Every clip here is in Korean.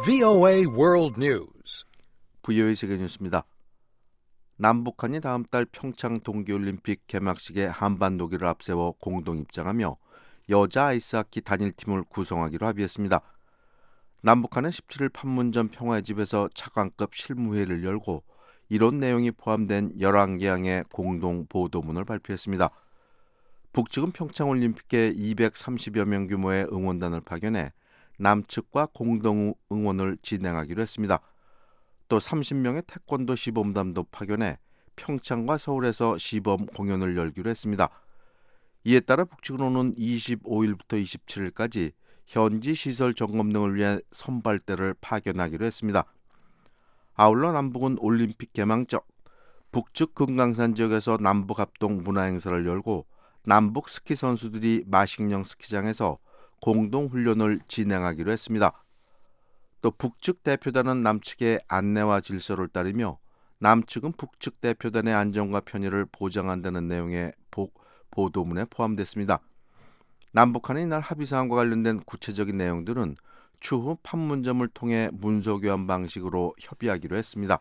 VOA World News. VOA 세계 뉴스입니다. 남북한이 다음 달 평창 동계올림픽 개막식에 한반 노기를 앞세워 공동 입장하며 여자 아이스하키 단일팀을 구성하기로 합의했습니다. 남북한은 17일 판문점 평화의 집에서 차관급 실무회의를 열고 이런 내용이 포함된 11개항의 공동 보도문을 발표했습니다. 북측은 평창올림픽에 230여 명 규모의 응원단을 파견해 남측과 공동 응원을 진행하기로 했습니다. 또 30명의 태권도 시범단도 파견해 평창과 서울에서 시범 공연을 열기로 했습니다. 이에 따라 북측은 오는 25일부터 27일까지 현지 시설 점검 등을 위해 선발대를 파견하기로 했습니다. 아울러 남북은 올림픽 개막적 북측 금강산 지역에서 남북합동 문화행사를 열고 남북 스키 선수들이 마식령 스키장에서 공동 훈련을 진행하기로 했습니다. 또 북측 대표단은 남측의 안내와 질서를 따르며 남측은 북측 대표단의 안전과 편의를 보장한다는 내용의 보도문에 포함됐습니다. 남북한은 이날 합의사항과 관련된 구체적인 내용들은 추후 판문점을 통해 문서교환 방식으로 협의하기로 했습니다.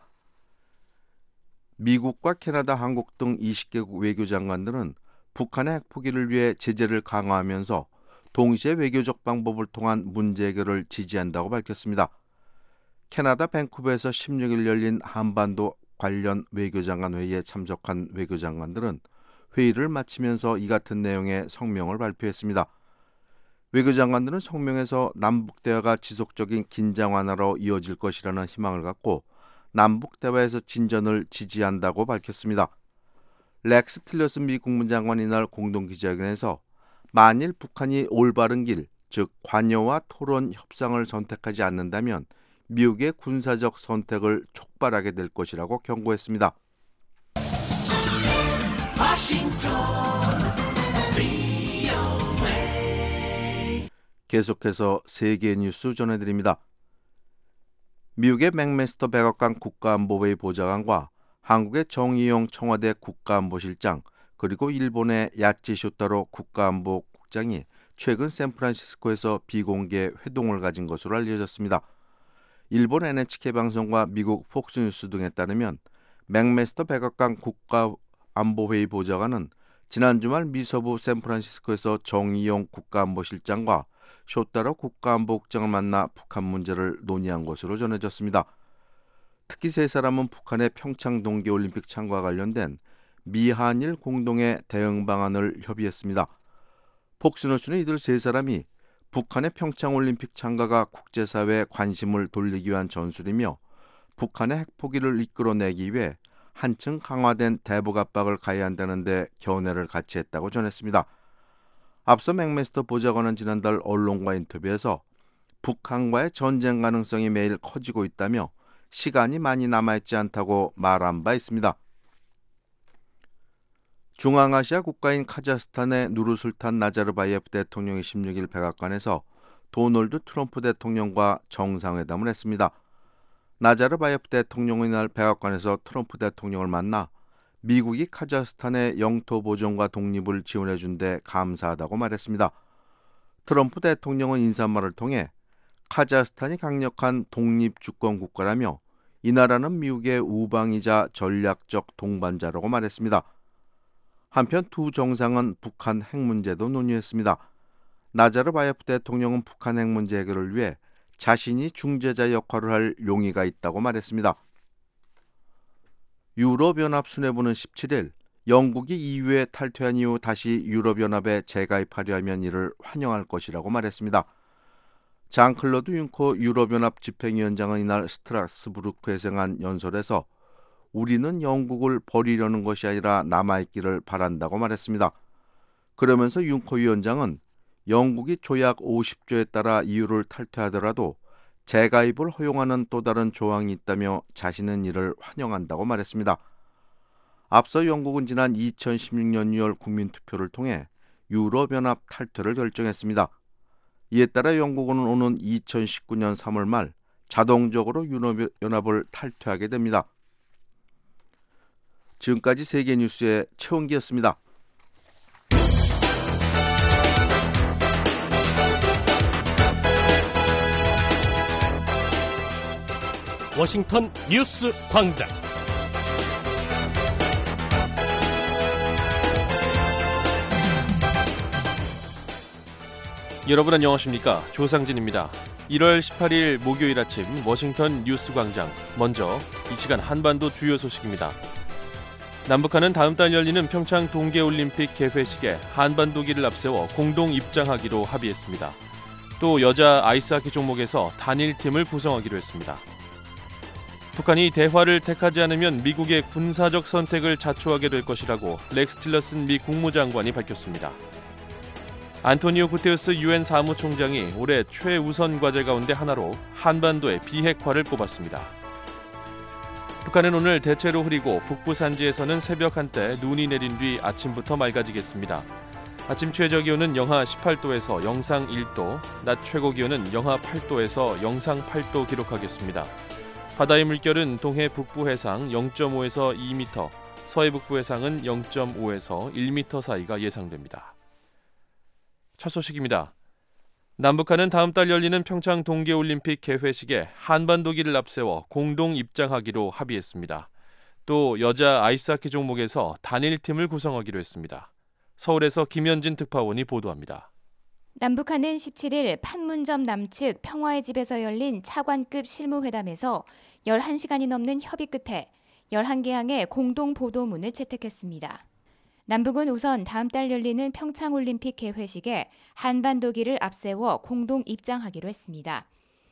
미국과 캐나다, 한국 등 20개국 외교장관들은 북한의 핵포기를 위해 제재를 강화하면서 동시에 외교적 방법을 통한 문제 해결을 지지한다고 밝혔습니다. 캐나다 밴쿠버에서 16일 열린 한반도 관련 외교장관 회의에 참석한 외교장관들은 회의를 마치면서 이 같은 내용의 성명을 발표했습니다. 외교장관들은 성명에서 남북 대화가 지속적인 긴장 완화로 이어질 것이라는 희망을 갖고 남북 대화에서 진전을 지지한다고 밝혔습니다. 렉스 틸러슨 미 국무장관이 이날 공동 기자회견에서 만일 북한이 올바른 길, 즉 관여와 토론, 협상을 선택하지 않는다면 미국의 군사적 선택을 촉발하게 될 것이라고 경고했습니다. 계속해서 세계 뉴스 전해드립니다. 미국의 맥메스터 백악관 국가안보회의 보좌관과 한국의 정의용 청와대 국가안보실장 그리고 일본의 야치 쇼타로 국가안보국장이 최근 샌프란시스코에서 비공개 회동을 가진 것으로 알려졌습니다. 일본 NHK 방송과 미국 폭스뉴스 등에 따르면 맥메스터 백악관 국가안보회의 보좌관은 지난 주말 미서부 샌프란시스코에서 정의용 국가안보실장과 쇼타로 국가안보국장을 만나 북한 문제를 논의한 것으로 전해졌습니다. 특히 세 사람은 북한의 평창 동계올림픽 참가와 관련된 미한일 공동의 대응 방안을 협의했습니다. 폭스뉴스는 이들 세 사람이 북한의 평창올림픽 참가가 국제사회의 관심을 돌리기 위한 전술이며 북한의 핵포기를 이끌어내기 위해 한층 강화된 대북 압박을 가해야 한다는 데 견해를 같이 했다고 전했습니다. 앞서 맥메스터 보좌관은 지난달 언론과 인터뷰에서 북한과의 전쟁 가능성이 매일 커지고 있다며 시간이 많이 남아있지 않다고 말한 바 있습니다. 중앙아시아 국가인 카자흐스탄의 누르술탄 나자르바예프 대통령이 16일 백악관에서 도널드 트럼프 대통령과 정상회담을 했습니다. 나자르바예프 대통령은 이날 백악관에서 트럼프 대통령을 만나 미국이 카자흐스탄의 영토 보존과 독립을 지원해준 데 감사하다고 말했습니다. 트럼프 대통령은 인사말을 통해 카자흐스탄이 강력한 독립주권 국가라며 이 나라는 미국의 우방이자 전략적 동반자라고 말했습니다. 한편 두 정상은 북한 핵 문제도 논의했습니다. 나자르바예프 대통령은 북한 핵 문제 해결을 위해 자신이 중재자 역할을 할 용의가 있다고 말했습니다. 유럽연합 수뇌부는 17일 영국이 EU에 탈퇴한 이후 다시 유럽연합에 재가입하려 하면 이를 환영할 것이라고 말했습니다. 장클로드 융커 유럽연합 집행위원장은 이날 스트라스부르크에서 한 연설에서 우리는 영국을 버리려는 것이 아니라 남아있기를 바란다고 말했습니다. 그러면서 융커 위원장은 영국이 조약 50조에 따라 EU를 탈퇴하더라도 재가입을 허용하는 또 다른 조항이 있다며 자신은 이를 환영한다고 말했습니다. 앞서 영국은 지난 2016년 6월 국민투표를 통해 유럽연합 탈퇴를 결정했습니다. 이에 따라 영국은 오는 2019년 3월 말 자동적으로 유럽연합을 탈퇴하게 됩니다. 지금까지 세계뉴스의 최원기였습니다. 워싱턴 뉴스 광장. 여러분 안녕하십니까? 조상진입니다. 1월 18일 목요일 아침 워싱턴 뉴스 광장. 먼저 이 시간 한반도 주요 소식입니다. 남북한은 다음 달 열리는 평창 동계올림픽 개회식에 한반도기를 앞세워 공동 입장하기로 합의했습니다. 또 여자 아이스하키 종목에서 단일팀을 구성하기로 했습니다. 북한이 대화를 택하지 않으면 미국의 군사적 선택을 자초하게 될 것이라고 렉스 틸러슨 미 국무장관이 밝혔습니다. 안토니오 구테르스 유엔 사무총장이 올해 최우선 과제 가운데 하나로 한반도의 비핵화를 꼽았습니다. 북한은 오늘 대체로 흐리고 북부 산지에서는 새벽 한때 눈이 내린 뒤 아침부터 맑아지겠습니다. 아침 최저기온은 영하 18도에서 영상 1도, 낮 최고기온은 영하 8도에서 영상 8도 기록하겠습니다. 바다의 물결은 동해 북부 해상 0.5에서 2m, 서해 북부 해상은 0.5에서 1m 사이가 예상됩니다. 첫 소식입니다. 남북한은 다음 달 열리는 평창 동계올림픽 개회식에 한반도기를 앞세워 공동 입장하기로 합의했습니다. 또 여자 아이스하키 종목에서 단일팀을 구성하기로 했습니다. 서울에서 김현진 특파원이 보도합니다. 남북한은 17일 판문점 남측 평화의 집에서 열린 차관급 실무회담에서 11시간이 넘는 협의 끝에 11개 항의 공동 보도문을 채택했습니다. 남북은 우선 다음 달 열리는 평창올림픽 개회식에 한반도기를 앞세워 공동 입장하기로 했습니다.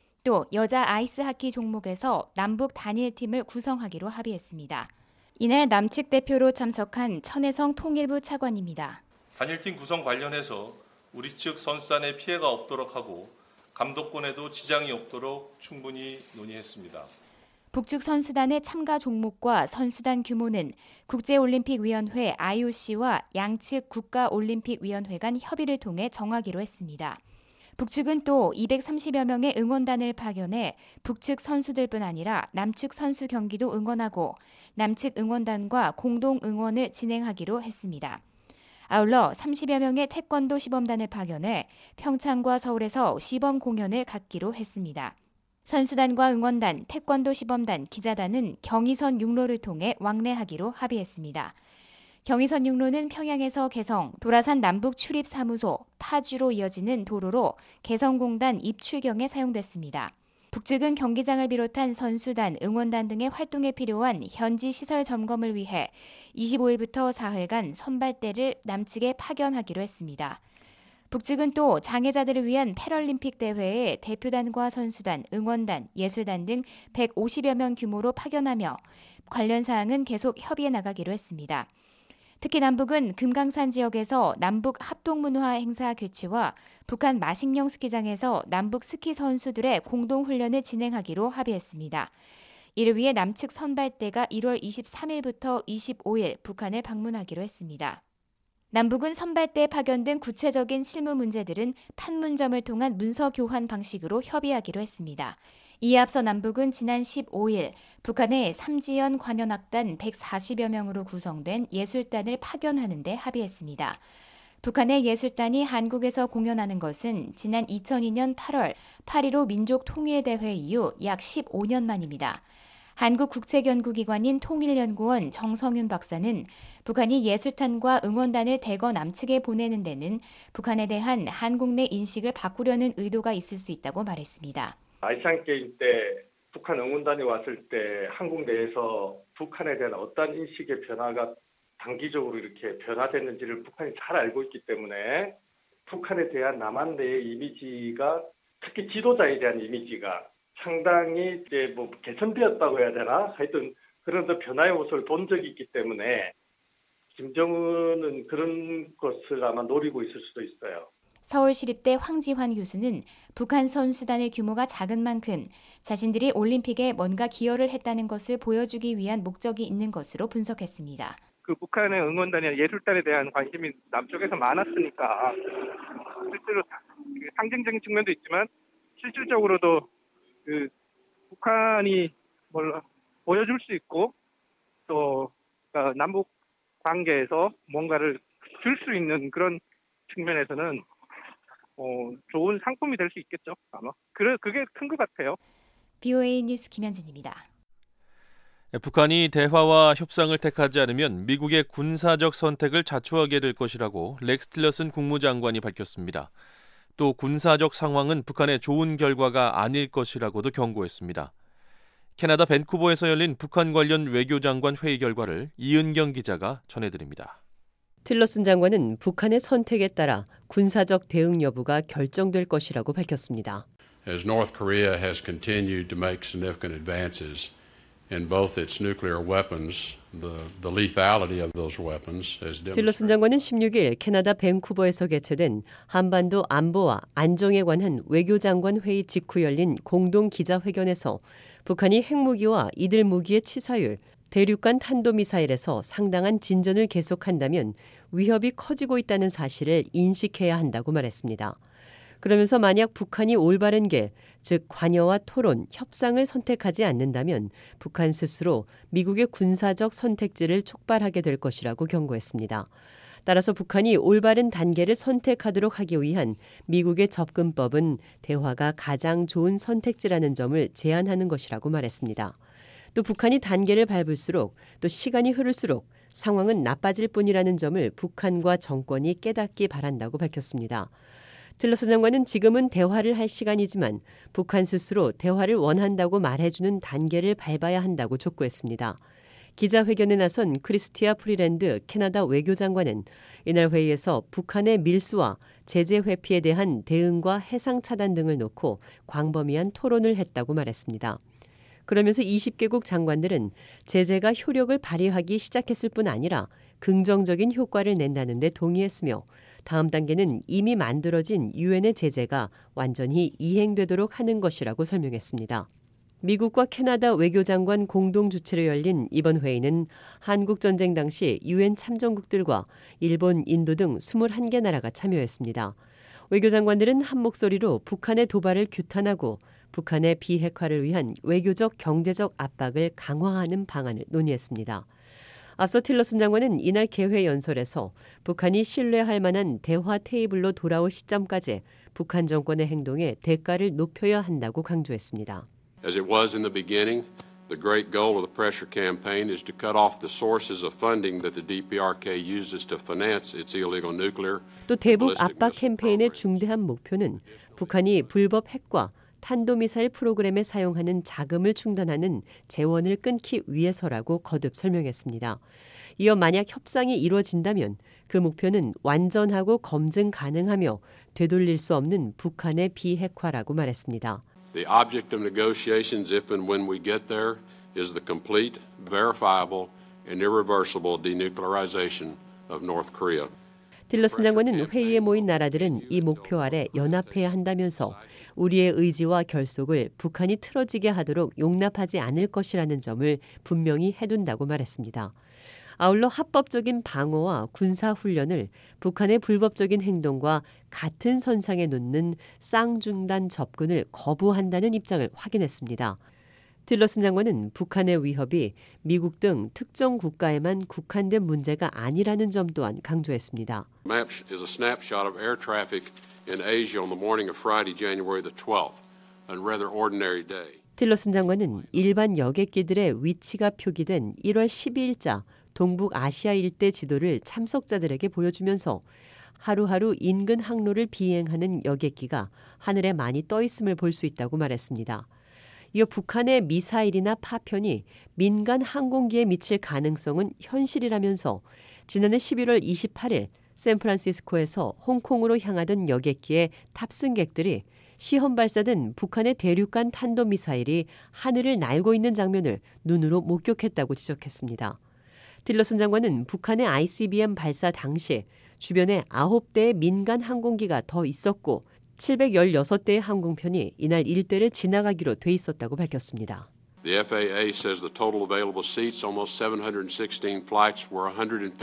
또 여자 아이스하키 종목에서 남북 단일팀을 구성하기로 합의했습니다. 이날 남측 대표로 참석한 천혜성 통일부 차관입니다. 단일팀 구성 관련해서 우리 측 선수단에 피해가 없도록 하고 감독권에도 지장이 없도록 충분히 논의했습니다. 북측 선수단의 참가 종목과 선수단 규모는 국제올림픽위원회 IOC와 양측 국가올림픽위원회 간 협의를 통해 정하기로 했습니다. 북측은 또 230여 명의 응원단을 파견해 북측 선수들뿐 아니라 남측 선수 경기도 응원하고 남측 응원단과 공동 응원을 진행하기로 했습니다. 아울러 30여 명의 태권도 시범단을 파견해 평창과 서울에서 시범 공연을 갖기로 했습니다. 선수단과 응원단, 태권도 시범단, 기자단은 경의선 육로를 통해 왕래하기로 합의했습니다. 경의선 육로는 평양에서 개성, 도라산 남북 출입사무소, 파주로 이어지는 도로로 개성공단 입출경에 사용됐습니다. 북측은 경기장을 비롯한 선수단, 응원단 등의 활동에 필요한 현지 시설 점검을 위해 25일부터 사흘간 선발대를 남측에 파견하기로 했습니다. 북측은 또 장애자들을 위한 패럴림픽 대회에 대표단과 선수단, 응원단, 예술단 등 150여 명 규모로 파견하며 관련 사항은 계속 협의해 나가기로 했습니다. 특히 남북은 금강산 지역에서 남북 합동문화 행사 개최와 북한 마식령 스키장에서 남북 스키 선수들의 공동훈련을 진행하기로 합의했습니다. 이를 위해 남측 선발대가 1월 23일부터 25일 북한을 방문하기로 했습니다. 남북은 선발대 파견 등 구체적인 실무 문제들은 판문점을 통한 문서 교환 방식으로 협의하기로 했습니다. 이에 앞서 남북은 지난 15일 북한의 삼지연 관현악단 140여 명으로 구성된 예술단을 파견하는 데 합의했습니다. 북한의 예술단이 한국에서 공연하는 것은 지난 2002년 8월 8.15 민족통일대회 이후 약 15년 만입니다. 한국국책연구기관인 통일연구원 정성윤 박사는 북한이 예술단과 응원단을 대거 남측에 보내는 데는 북한에 대한 한국 내 인식을 바꾸려는 의도가 있을 수 있다고 말했습니다. 아시안게임 때 북한 응원단이 왔을 때 한국 내에서 북한에 대한 어떤 인식의 변화가 단기적으로 이렇게 변화됐는지를 북한이 잘 알고 있기 때문에 북한에 대한 남한 내의 이미지가 특히 지도자에 대한 이미지가 상당히 이제 개선되었다고 해야 되나? 하여튼 그런 변화의 모습을 본 적이 있기 때문에 김정은은 그런 것을 아마 노리고 있을 수도 있어요. 서울시립대 황지환 교수는 북한 선수단의 규모가 작은 만큼 자신들이 올림픽에 뭔가 기여를 했다는 것을 보여주기 위한 목적이 있는 것으로 분석했습니다. 그 북한의 응원단이나 예술단에 대한 관심이 남쪽에서 많았으니까 실제로 상징적인 측면도 있지만 실질적으로도 그 북한이 뭘 보여줄 수 있고 또 남북 관계에서 뭔가를 줄 수 있는 그런 측면에서는 좋은 상품이 될 수 있겠죠, 아마. 그게 큰 것 같아요. BOA 뉴스 김현진입니다. 북한이 대화와 협상을 택하지 않으면 미국의 군사적 선택을 자초하게 될 것이라고 렉스 틸러슨 국무장관이 밝혔습니다. 또 군사적 상황은 북한의 좋은 결과가 아닐 것이라고도 경고했습니다. 캐나다 밴쿠버에서 열린 북한 관련 외교장관 회의 결과를 이은경 기자가 전해드립니다. 틸러슨 장관은 북한의 선택에 따라 군사적 대응 여부가 결정될 것이라고 밝혔습니다. As North Korea has continued to make significant advances in both its nuclear weapons, the lethality of those weapons has demonstrated. 틸러슨 장관은 16일 캐나다 밴쿠버에서 개최된 한반도 안보와 안정에 관한 외교장관 회의 직후 열린 공동 기자회견에서 북한이 핵무기와 이들 무기의 치사율, 대륙간 탄도미사일에서 상당한 진전을 계속한다면 위협이 커지고 있다는 사실을 인식해야 한다고 말했습니다. 그러면서 만약 북한이 올바른 길, 즉 관여와 토론, 협상을 선택하지 않는다면 북한 스스로 미국의 군사적 선택지를 촉발하게 될 것이라고 경고했습니다. 따라서 북한이 올바른 단계를 선택하도록 하기 위한 미국의 접근법은 대화가 가장 좋은 선택지라는 점을 제안하는 것이라고 말했습니다. 또 북한이 단계를 밟을수록 또 시간이 흐를수록 상황은 나빠질 뿐이라는 점을 북한과 정권이 깨닫기 바란다고 밝혔습니다. 틸러슨 장관은 지금은 대화를 할 시간이지만 북한 스스로 대화를 원한다고 말해주는 단계를 밟아야 한다고 촉구했습니다. 기자회견에 나선 크리스티아 프리랜드 캐나다 외교장관은 이날 회의에서 북한의 밀수와 제재 회피에 대한 대응과 해상 차단 등을 놓고 광범위한 토론을 했다고 말했습니다. 그러면서 20개국 장관들은 제재가 효력을 발휘하기 시작했을 뿐 아니라 긍정적인 효과를 낸다는 데 동의했으며 다음 단계는 이미 만들어진 유엔의 제재가 완전히 이행되도록 하는 것이라고 설명했습니다. 미국과 캐나다 외교장관 공동 주최로 열린 이번 회의는 한국 전쟁 당시 유엔 참전국들과 일본, 인도 등 21개 나라가 참여했습니다. 외교장관들은 한 목소리로 북한의 도발을 규탄하고 북한의 비핵화를 위한 외교적, 경제적 압박을 강화하는 방안을 논의했습니다. 앞서 틸러슨 장관은 이날 개회 연설에서 북한이 신뢰할 만한 대화 테이블로 돌아올 시점까지 북한 정권의 행동에 대가를 높여야 한다고 강조했습니다. As it was in the beginning, the great goal of the pressure campaign is to cut off the sources of funding that the DPRK uses to finance its illegal nuclear. 또 대북 압박 캠페인의 중대한 목표는 북한이 불법 핵과 탄도미사일 프로그램에 사용하는 자금을 충당하는 재원을 끊기 위해서라고 거듭 설명했습니다. 이어 만약 협상이 이루어진다면 그 목표는 완전하고 검증 가능하며 되돌릴 수 없는 북한의 비핵화라고 말했습니다. The object of negotiations, if and when we get there, is the complete, verifiable, and irreversible denuclearization of North Korea. 틸러슨 장관은 회의에 모인 나라들은 이 목표 아래 연합해야 한다면서 우리의 의지와 결속을 북한이 틀어지게 하도록 용납하지 않을 것이라는 점을 분명히 해둔다고 말했습니다. 아울러 합법적인 방어와 군사훈련을 북한의 불법적인 행동과 같은 선상에 놓는 쌍중단 접근을 거부한다는 입장을 확인했습니다. 틸러슨 장관은 북한의 위협이 미국 등 특정 국가에만 국한된 문제가 아니라는 점 또한 강조했습니다. Map is a snapshot of air traffic in Asia on the morning of Friday, January the 12th, a rather ordinary day. 틸러슨 장관은 일반 여객기들의 위치가 표기된 1월 12일자 동북아시아 일대 지도를 참석자들에게 보여주면서 하루하루 인근 항로를 비행하는 여객기가 하늘에 많이 떠 있음을 볼 수 있다고 말했습니다. 이어 북한의 미사일이나 파편이 민간 항공기에 미칠 가능성은 현실이라면서 지난해 11월 28일 샌프란시스코에서 홍콩으로 향하던 여객기의 탑승객들이 시험 발사된 북한의 대륙간 탄도미사일이 하늘을 날고 있는 장면을 눈으로 목격했다고 지적했습니다. 틸러슨 장관은 북한의 ICBM 발사 당시 주변에 9대의 민간 항공기가 더 있었고 716대의 항공편이 이날 일대를 지나가기로 돼 있었다고 밝혔습니다. The FAA says the total available seats on those 716 flights were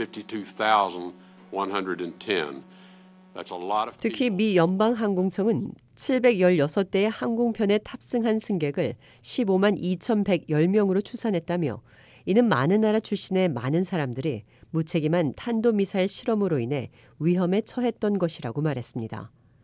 152,110. That's a lot of 특히 미 연방항공청은 716대의 항공편에 탑승한 승객을 15만 2,110명으로 추산했다며 이는 많은 나라 출신의 많은 사람들이 무책임한 탄도미사일 실험으로 인해 위험에 처했던 것이라고 말했습니다.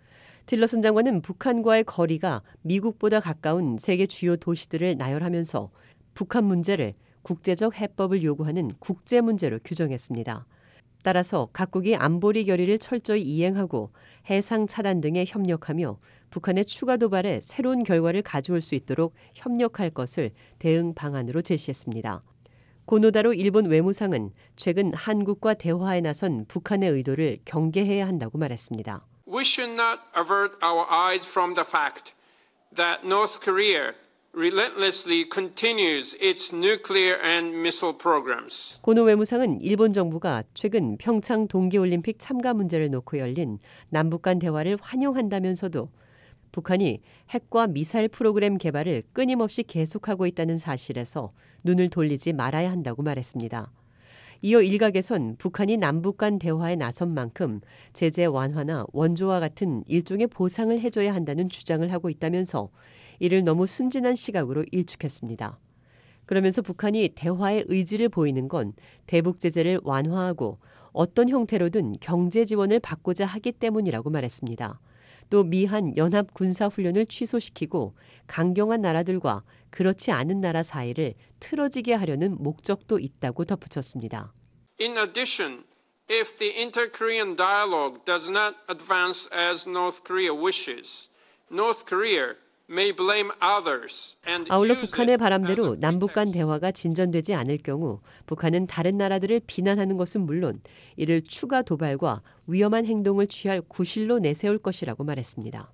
틸러슨 장관은 북한과의 거리가 미국보다 가까운 세계 주요 도시들을 나열하면서 북한 문제를 국제적 해법을 요구하는 국제 문제로 규정했습니다. 따라서 각국이 안보리 결의를 철저히 이행하고 해상 차단 등에 협력하며 북한의 추가 도발에 새로운 결과를 가져올 수 있도록 협력할 것을 대응 방안으로 제시했습니다. 고노다로 일본 외무상은 최근 한국과 대화에 나선 북한의 의도를 경계해야 한다고 말했습니다. We should not avert our eyes from the fact that North Korea relentlessly continues its nuclear and missile programs. 고노 외무상은 일본 정부가 최근 평창 동계올림픽 참가 문제를 놓고 열린 남북 간 대화를 환영한다면서도 북한이 핵과 미사일 프로그램 개발을 끊임없이 계속하고 있다는 사실에서 눈을 돌리지 말아야 한다고 말했습니다. 이어 일각에선 북한이 남북 간 대화에 나선 만큼 제재 완화나 원조와 같은 일종의 보상을 해줘야 한다는 주장을 하고 있다면서 이를 너무 순진한 시각으로 일축했습니다. 그러면서 북한이 대화의 의지를 보이는 건 대북 제재를 완화하고 어떤 형태로든 경제 지원을 받고자 하기 때문이라고 말했습니다. 또 미한 연합 군사훈련을 취소시키고 강경한 나라들과 그렇지 않은 나라 사이를 틀어지게 하려는 목적도 있다고 덧붙였습니다. In addition, if the inter-Korean dialogue does not advance as North Korea wishes, North Korea may blame others and 아울러 use 북한의 it 바람대로 as a 남북 간 pretext. 대화가 진전되지 않을 경우 북한은 다른 나라들을 비난하는 것은 물론 이를 추가 도발과 위험한 행동을 취할 구실로 내세울 것이라고 말했습니다.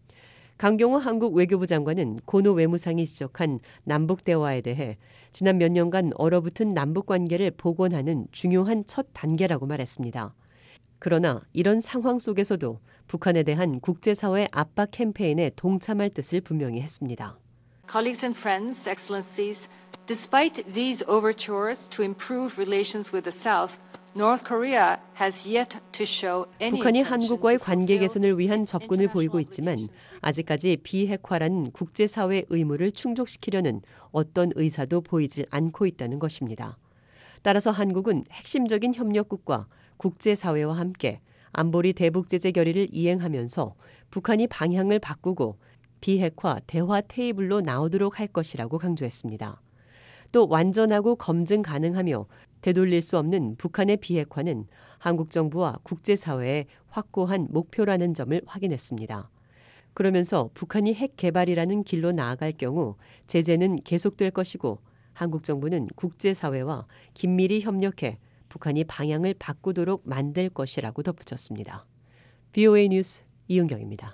강경호 한국 외교부 장관은 고노 외무상이 지적한 남북 대화에 대해 지난 몇 년간 얼어붙은 남북 관계를 복원하는 중요한 첫 단계라고 말했습니다. 그러나 이런 상황 속에서도 북한에 대한 국제사회 압박 캠페인에 동참할 뜻을 분명히 했습니다. Colleagues and friends, excellencies, despite these overtures to improve relations with the South, North Korea has yet to show any 북한이 intention 한국과의 to 관계 fulfill 개선을 위한 its 접근을 보이고 international 있지만 obligations. 아직까지 비핵화라는 국제사회 의무를 충족시키려는 어떤 의사도 보이지 않고 있다는 것입니다. 따라서 한국은 핵심적인 협력국과 국제사회와 함께 안보리 대북제재 결의를 이행하면서 북한이 방향을 바꾸고 비핵화 대화 테이블로 나오도록 할 것이라고 강조했습니다. 또 완전하고 검증 가능하며 되돌릴 수 없는 북한의 비핵화는 한국 정부와 국제사회의 확고한 목표라는 점을 확인했습니다. 그러면서 북한이 핵 개발이라는 길로 나아갈 경우 제재는 계속될 것이고 한국 정부는 국제사회와 긴밀히 협력해 북한이 방향을 바꾸도록 만들 것이라고 덧붙였습니다. VOA 뉴스 이은경입니다.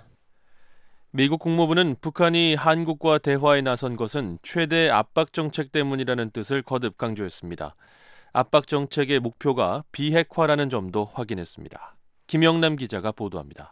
미국 국무부는 북한이 한국과 대화에 나선 것은 최대 압박 정책 때문이라는 뜻을 거듭 강조했습니다. 압박 정책의 목표가 비핵화라는 점도 확인했습니다. 김영남 기자가 보도합니다.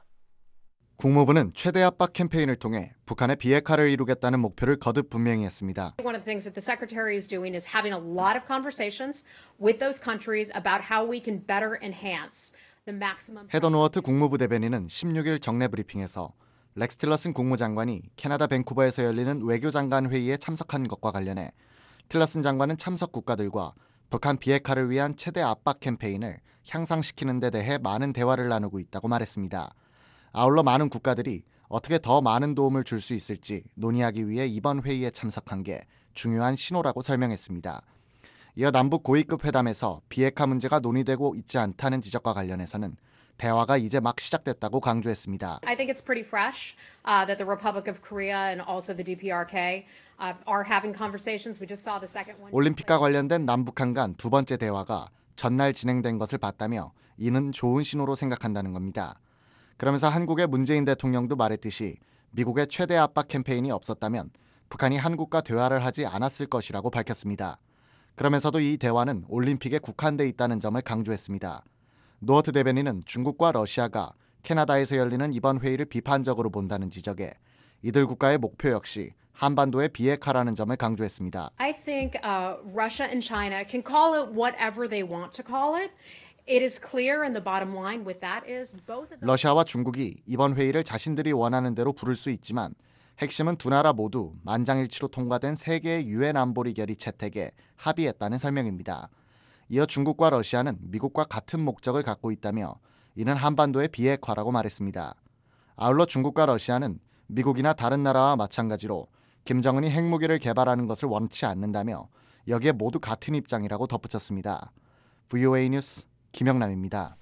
국무부는 최대 압박 캠페인을 통해 북한의 비핵화를 이루겠다는 목표를 거듭 분명히 했습니다. One of the things that the Secretary is doing is having a lot of conversations with those countries about how we can better enhance the maximum. 헤더 노어트 국무부 대변인은 16일 정례 브리핑에서 렉스 틸러슨 국무장관이 캐나다 밴쿠버에서 열리는 외교장관 회의에 참석한 것과 관련해 틸러슨 장관은 참석 국가들과 북한 비핵화를 위한 최대 압박 캠페인을 향상시키는 데 대해 많은 대화를 나누고 있다고 말했습니다. 아울러 많은 국가들이 어떻게 더 많은 도움을 줄 수 있을지 논의하기 위해 이번 회의에 참석한 게 중요한 신호라고 설명했습니다. 이어 남북 고위급 회담에서 비핵화 문제가 논의되고 있지 않다는 지적과 관련해서는 대화가 이제 막 시작됐다고 강조했습니다. I think it's pretty fresh that the Republic of Korea and also the DPRK are having conversations. We just saw the second one. 올림픽과 관련된 남북한 간 두 번째 대화가 전날 진행된 것을 봤다며 이는 좋은 신호로 생각한다는 겁니다. 그러면서 한국의 문재인 대통령도 말했듯이 미국의 최대 압박 캠페인이 없었다면 북한이 한국과 대화를 하지 않았을 것이라고 밝혔습니다. 그러면서도 이 대화는 올림픽에 국한돼 있다는 점을 강조했습니다. 노어트 대변인은 중국과 러시아가 캐나다에서 열리는 이번 회의를 비판적으로 본다는 지적에 이들 국가의 목표 역시 한반도의 비핵화라는 점을 강조했습니다. I think Russia and China can call it whatever they want to call it. It is clear, and the bottom line with that is both of them. 러시아와 중국이 이번 회의를 자신들이 원하는 대로 부를 수 있지만 핵심은 두 나라 모두 만장일치로 통과된 세 개의 유엔 안보리 결의 채택에 합의했다는 설명입니다. 이어 중국과 러시아는 미국과 같은 목적을 갖고 있다며 이는 한반도의 비핵화라고 말했습니다. 아울러 중국과 러시아는 미국이나 다른 나라와 마찬가지로 김정은이 핵무기를 개발하는 것을 원치 않는다며 여기에 모두 같은 입장이라고 덧붙였습니다. VOA 뉴스 김영남입니다.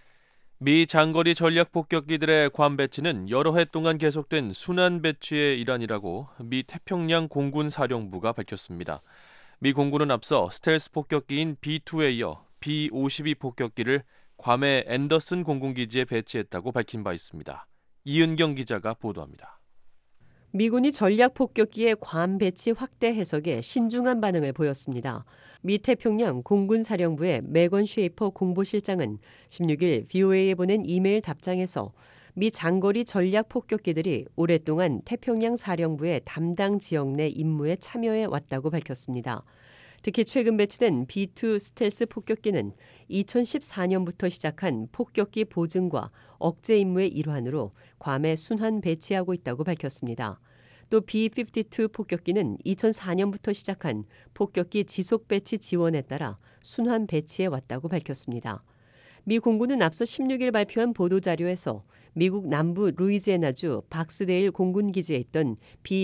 미 장거리 전략 폭격기들의 괌 배치는 여러 해 동안 계속된 순환 배치의 일환이라고 미 태평양 공군 사령부가 밝혔습니다. 미 공군은 앞서 스텔스 폭격기인 B-2에 이어 B-52 폭격기를 괌의 앤더슨 공군기지에 배치했다고 밝힌 바 있습니다. 이은경 기자가 보도합니다. 미군이 전략 폭격기의 괌 배치 확대 해석에 신중한 반응을 보였습니다. 미 태평양 공군 사령부의 매건 쉐이퍼 공보실장은 16일 VOA에 보낸 이메일 답장에서 미 장거리 전략 폭격기들이 오랫동안 태평양 사령부의 담당 지역 내 임무에 참여해 왔다고 밝혔습니다. 특히 최근 배치된 B-2 스텔스 폭격기는 2014년부터 시작한 폭격기 보증과 억제 임무의 일환으로 괌에 순환 배치하고 있다고 밝혔습니다. 또 B-52 폭격기는 2004년부터 시작한 폭격기 지속 배치 지원에 따라 순환 배치해 왔다고 밝혔습니다. 미 공군은 앞서 16일 발표한 보도자료에서 미국 남부 루이지애나주 박스데일 공군기지에 있던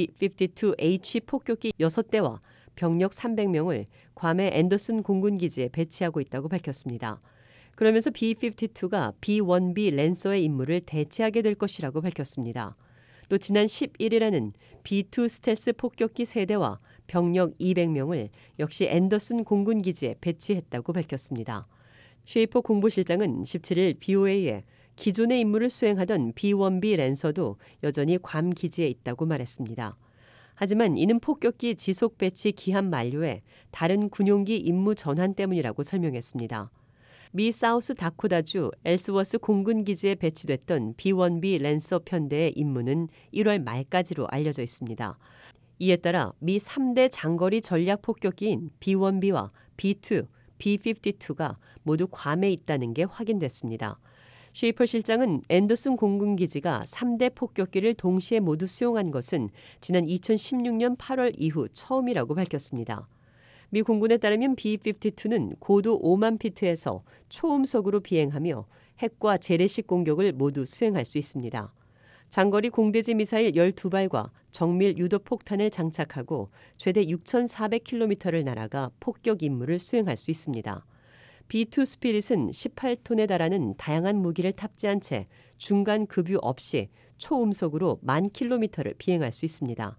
B-52H 폭격기 6대와 병력 300명을 괌의 앤더슨 공군기지에 배치하고 있다고 밝혔습니다. 그러면서 B-52가 B-1B 랜서의 임무를 대체하게 될 것이라고 밝혔습니다. 또 지난 11일에는 B-2 스텔스 폭격기 3대와 병력 200명을 역시 앤더슨 공군기지에 배치했다고 밝혔습니다. 쉐이퍼 공보실장은 17일 BOA에 기존의 임무를 수행하던 B-1B 랜서도 여전히 괌 기지에 있다고 말했습니다. 하지만 이는 폭격기 지속 배치 기한 만료에 다른 군용기 임무 전환 때문이라고 설명했습니다. 미 사우스 다코다주 엘스워스 공군기지에 배치됐던 B-1B 랜서 편대의 임무는 1월 말까지로 알려져 있습니다. 이에 따라 미 3대 장거리 전략 폭격기인 B-1B와 B-2, B-52가 모두 괌에 있다는 게 확인됐습니다. 쉐이퍼 실장은 앤더슨 공군기지가 3대 폭격기를 동시에 모두 수용한 것은 지난 2016년 8월 이후 처음이라고 밝혔습니다. 미 공군에 따르면 B-52는 고도 5만 피트에서 초음속으로 비행하며 핵과 재래식 공격을 모두 수행할 수 있습니다. 장거리 공대지 미사일 12발과 정밀 유도 폭탄을 장착하고 최대 6,400km를 날아가 폭격 임무를 수행할 수 있습니다. B-2 스피릿은 18톤에 달하는 다양한 무기를 탑재한 채 중간 급유 없이 초음속으로 10,000km를 비행할 수 있습니다.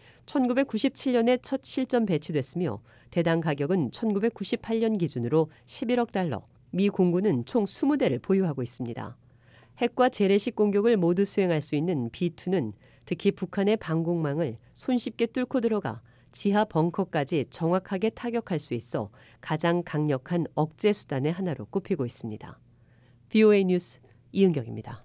1997년에 첫 실전 배치됐으며 대당 가격은 1998년 기준으로 11억 달러, 미 공군은 총 20대를 보유하고 있습니다. 핵과 재래식 공격을 모두 수행할 수 있는 B-2는 특히 북한의 방공망을 손쉽게 뚫고 들어가 지하 벙커까지 정확하게 타격할 수 있어 가장 강력한 억제 수단의 하나로 꼽히고 있습니다. VOA 뉴스 이은경입니다.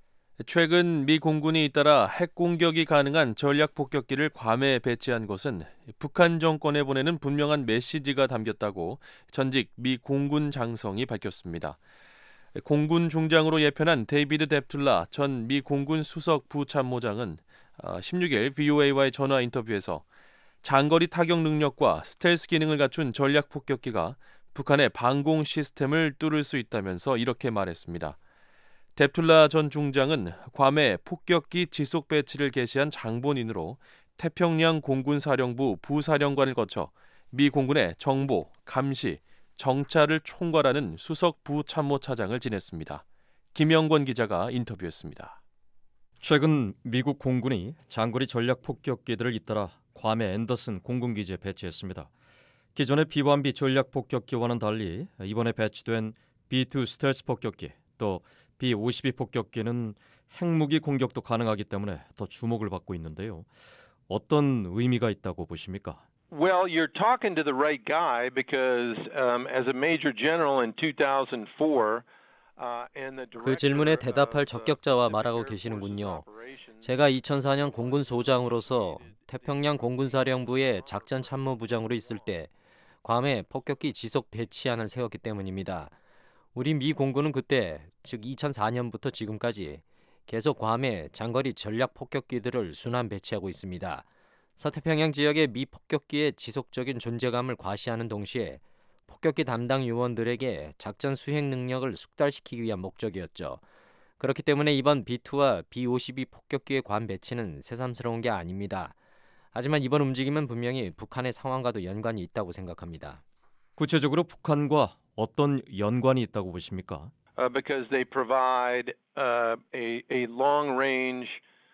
최근 미 공군이 잇따라 핵 공격이 가능한 전략 폭격기를 괌에 배치한 것은 북한 정권에 보내는 분명한 메시지가 담겼다고 전직 미 공군 장성이 밝혔습니다. 공군 중장으로 예편한 데이비드 뎁툴라 전 미 공군 수석 부참모장은 16일 VOA와의 전화 인터뷰에서 장거리 타격 능력과 스텔스 기능을 갖춘 전략 폭격기가 북한의 방공 시스템을 뚫을 수 있다면서 이렇게 말했습니다. 뎁툴라 전 중장은 괌에 폭격기 지속 배치를 개시한 장본인으로 태평양 공군사령부 부사령관을 거쳐 미 공군의 정보, 감시, 정찰을 총괄하는 수석 부참모차장을 지냈습니다. 김영권 기자가 인터뷰했습니다. 최근 미국 공군이 장거리 전략 폭격기들을 잇따라 괌의 앤더슨 공군기지에 배치했습니다. 기존의 B-1B 전략 폭격기와는 달리 이번에 배치된 B-2 스텔스 폭격기 또 B-52 폭격기는 핵무기 공격도 가능하기 때문에 더 주목을 받고 있는데요. 어떤 의미가 있다고 보십니까? Well, you're talking to the right guy because as a major general in 2004 그 질문에 대답할 적격자와 말하고 계시는군요. 제가 2004년 공군 소장으로서 태평양 공군사령부의 작전 참모부장으로 있을 때 괌에 폭격기 지속 배치안을 세웠기 때문입니다. 우리 미 공군은 그때, 즉 2004년부터 지금까지 계속 괌에 장거리 전략 폭격기들을 순환 배치하고 있습니다. 서태평양 지역의 미 폭격기의 지속적인 존재감을 과시하는 동시에 폭격기 담당 요원들에게 작전 수행 능력을 숙달시키기 위한 목적이었죠. 그렇기 때문에 이번 B2와 B-52 폭격기의 괌 배치는 새삼스러운 게 아닙니다. 하지만 이번 움직임은 분명히 북한의 상황과도 연관이 있다고 생각합니다. 구체적으로 북한과 어떤 연관이 있다고 보십니까? Because they provide a long-range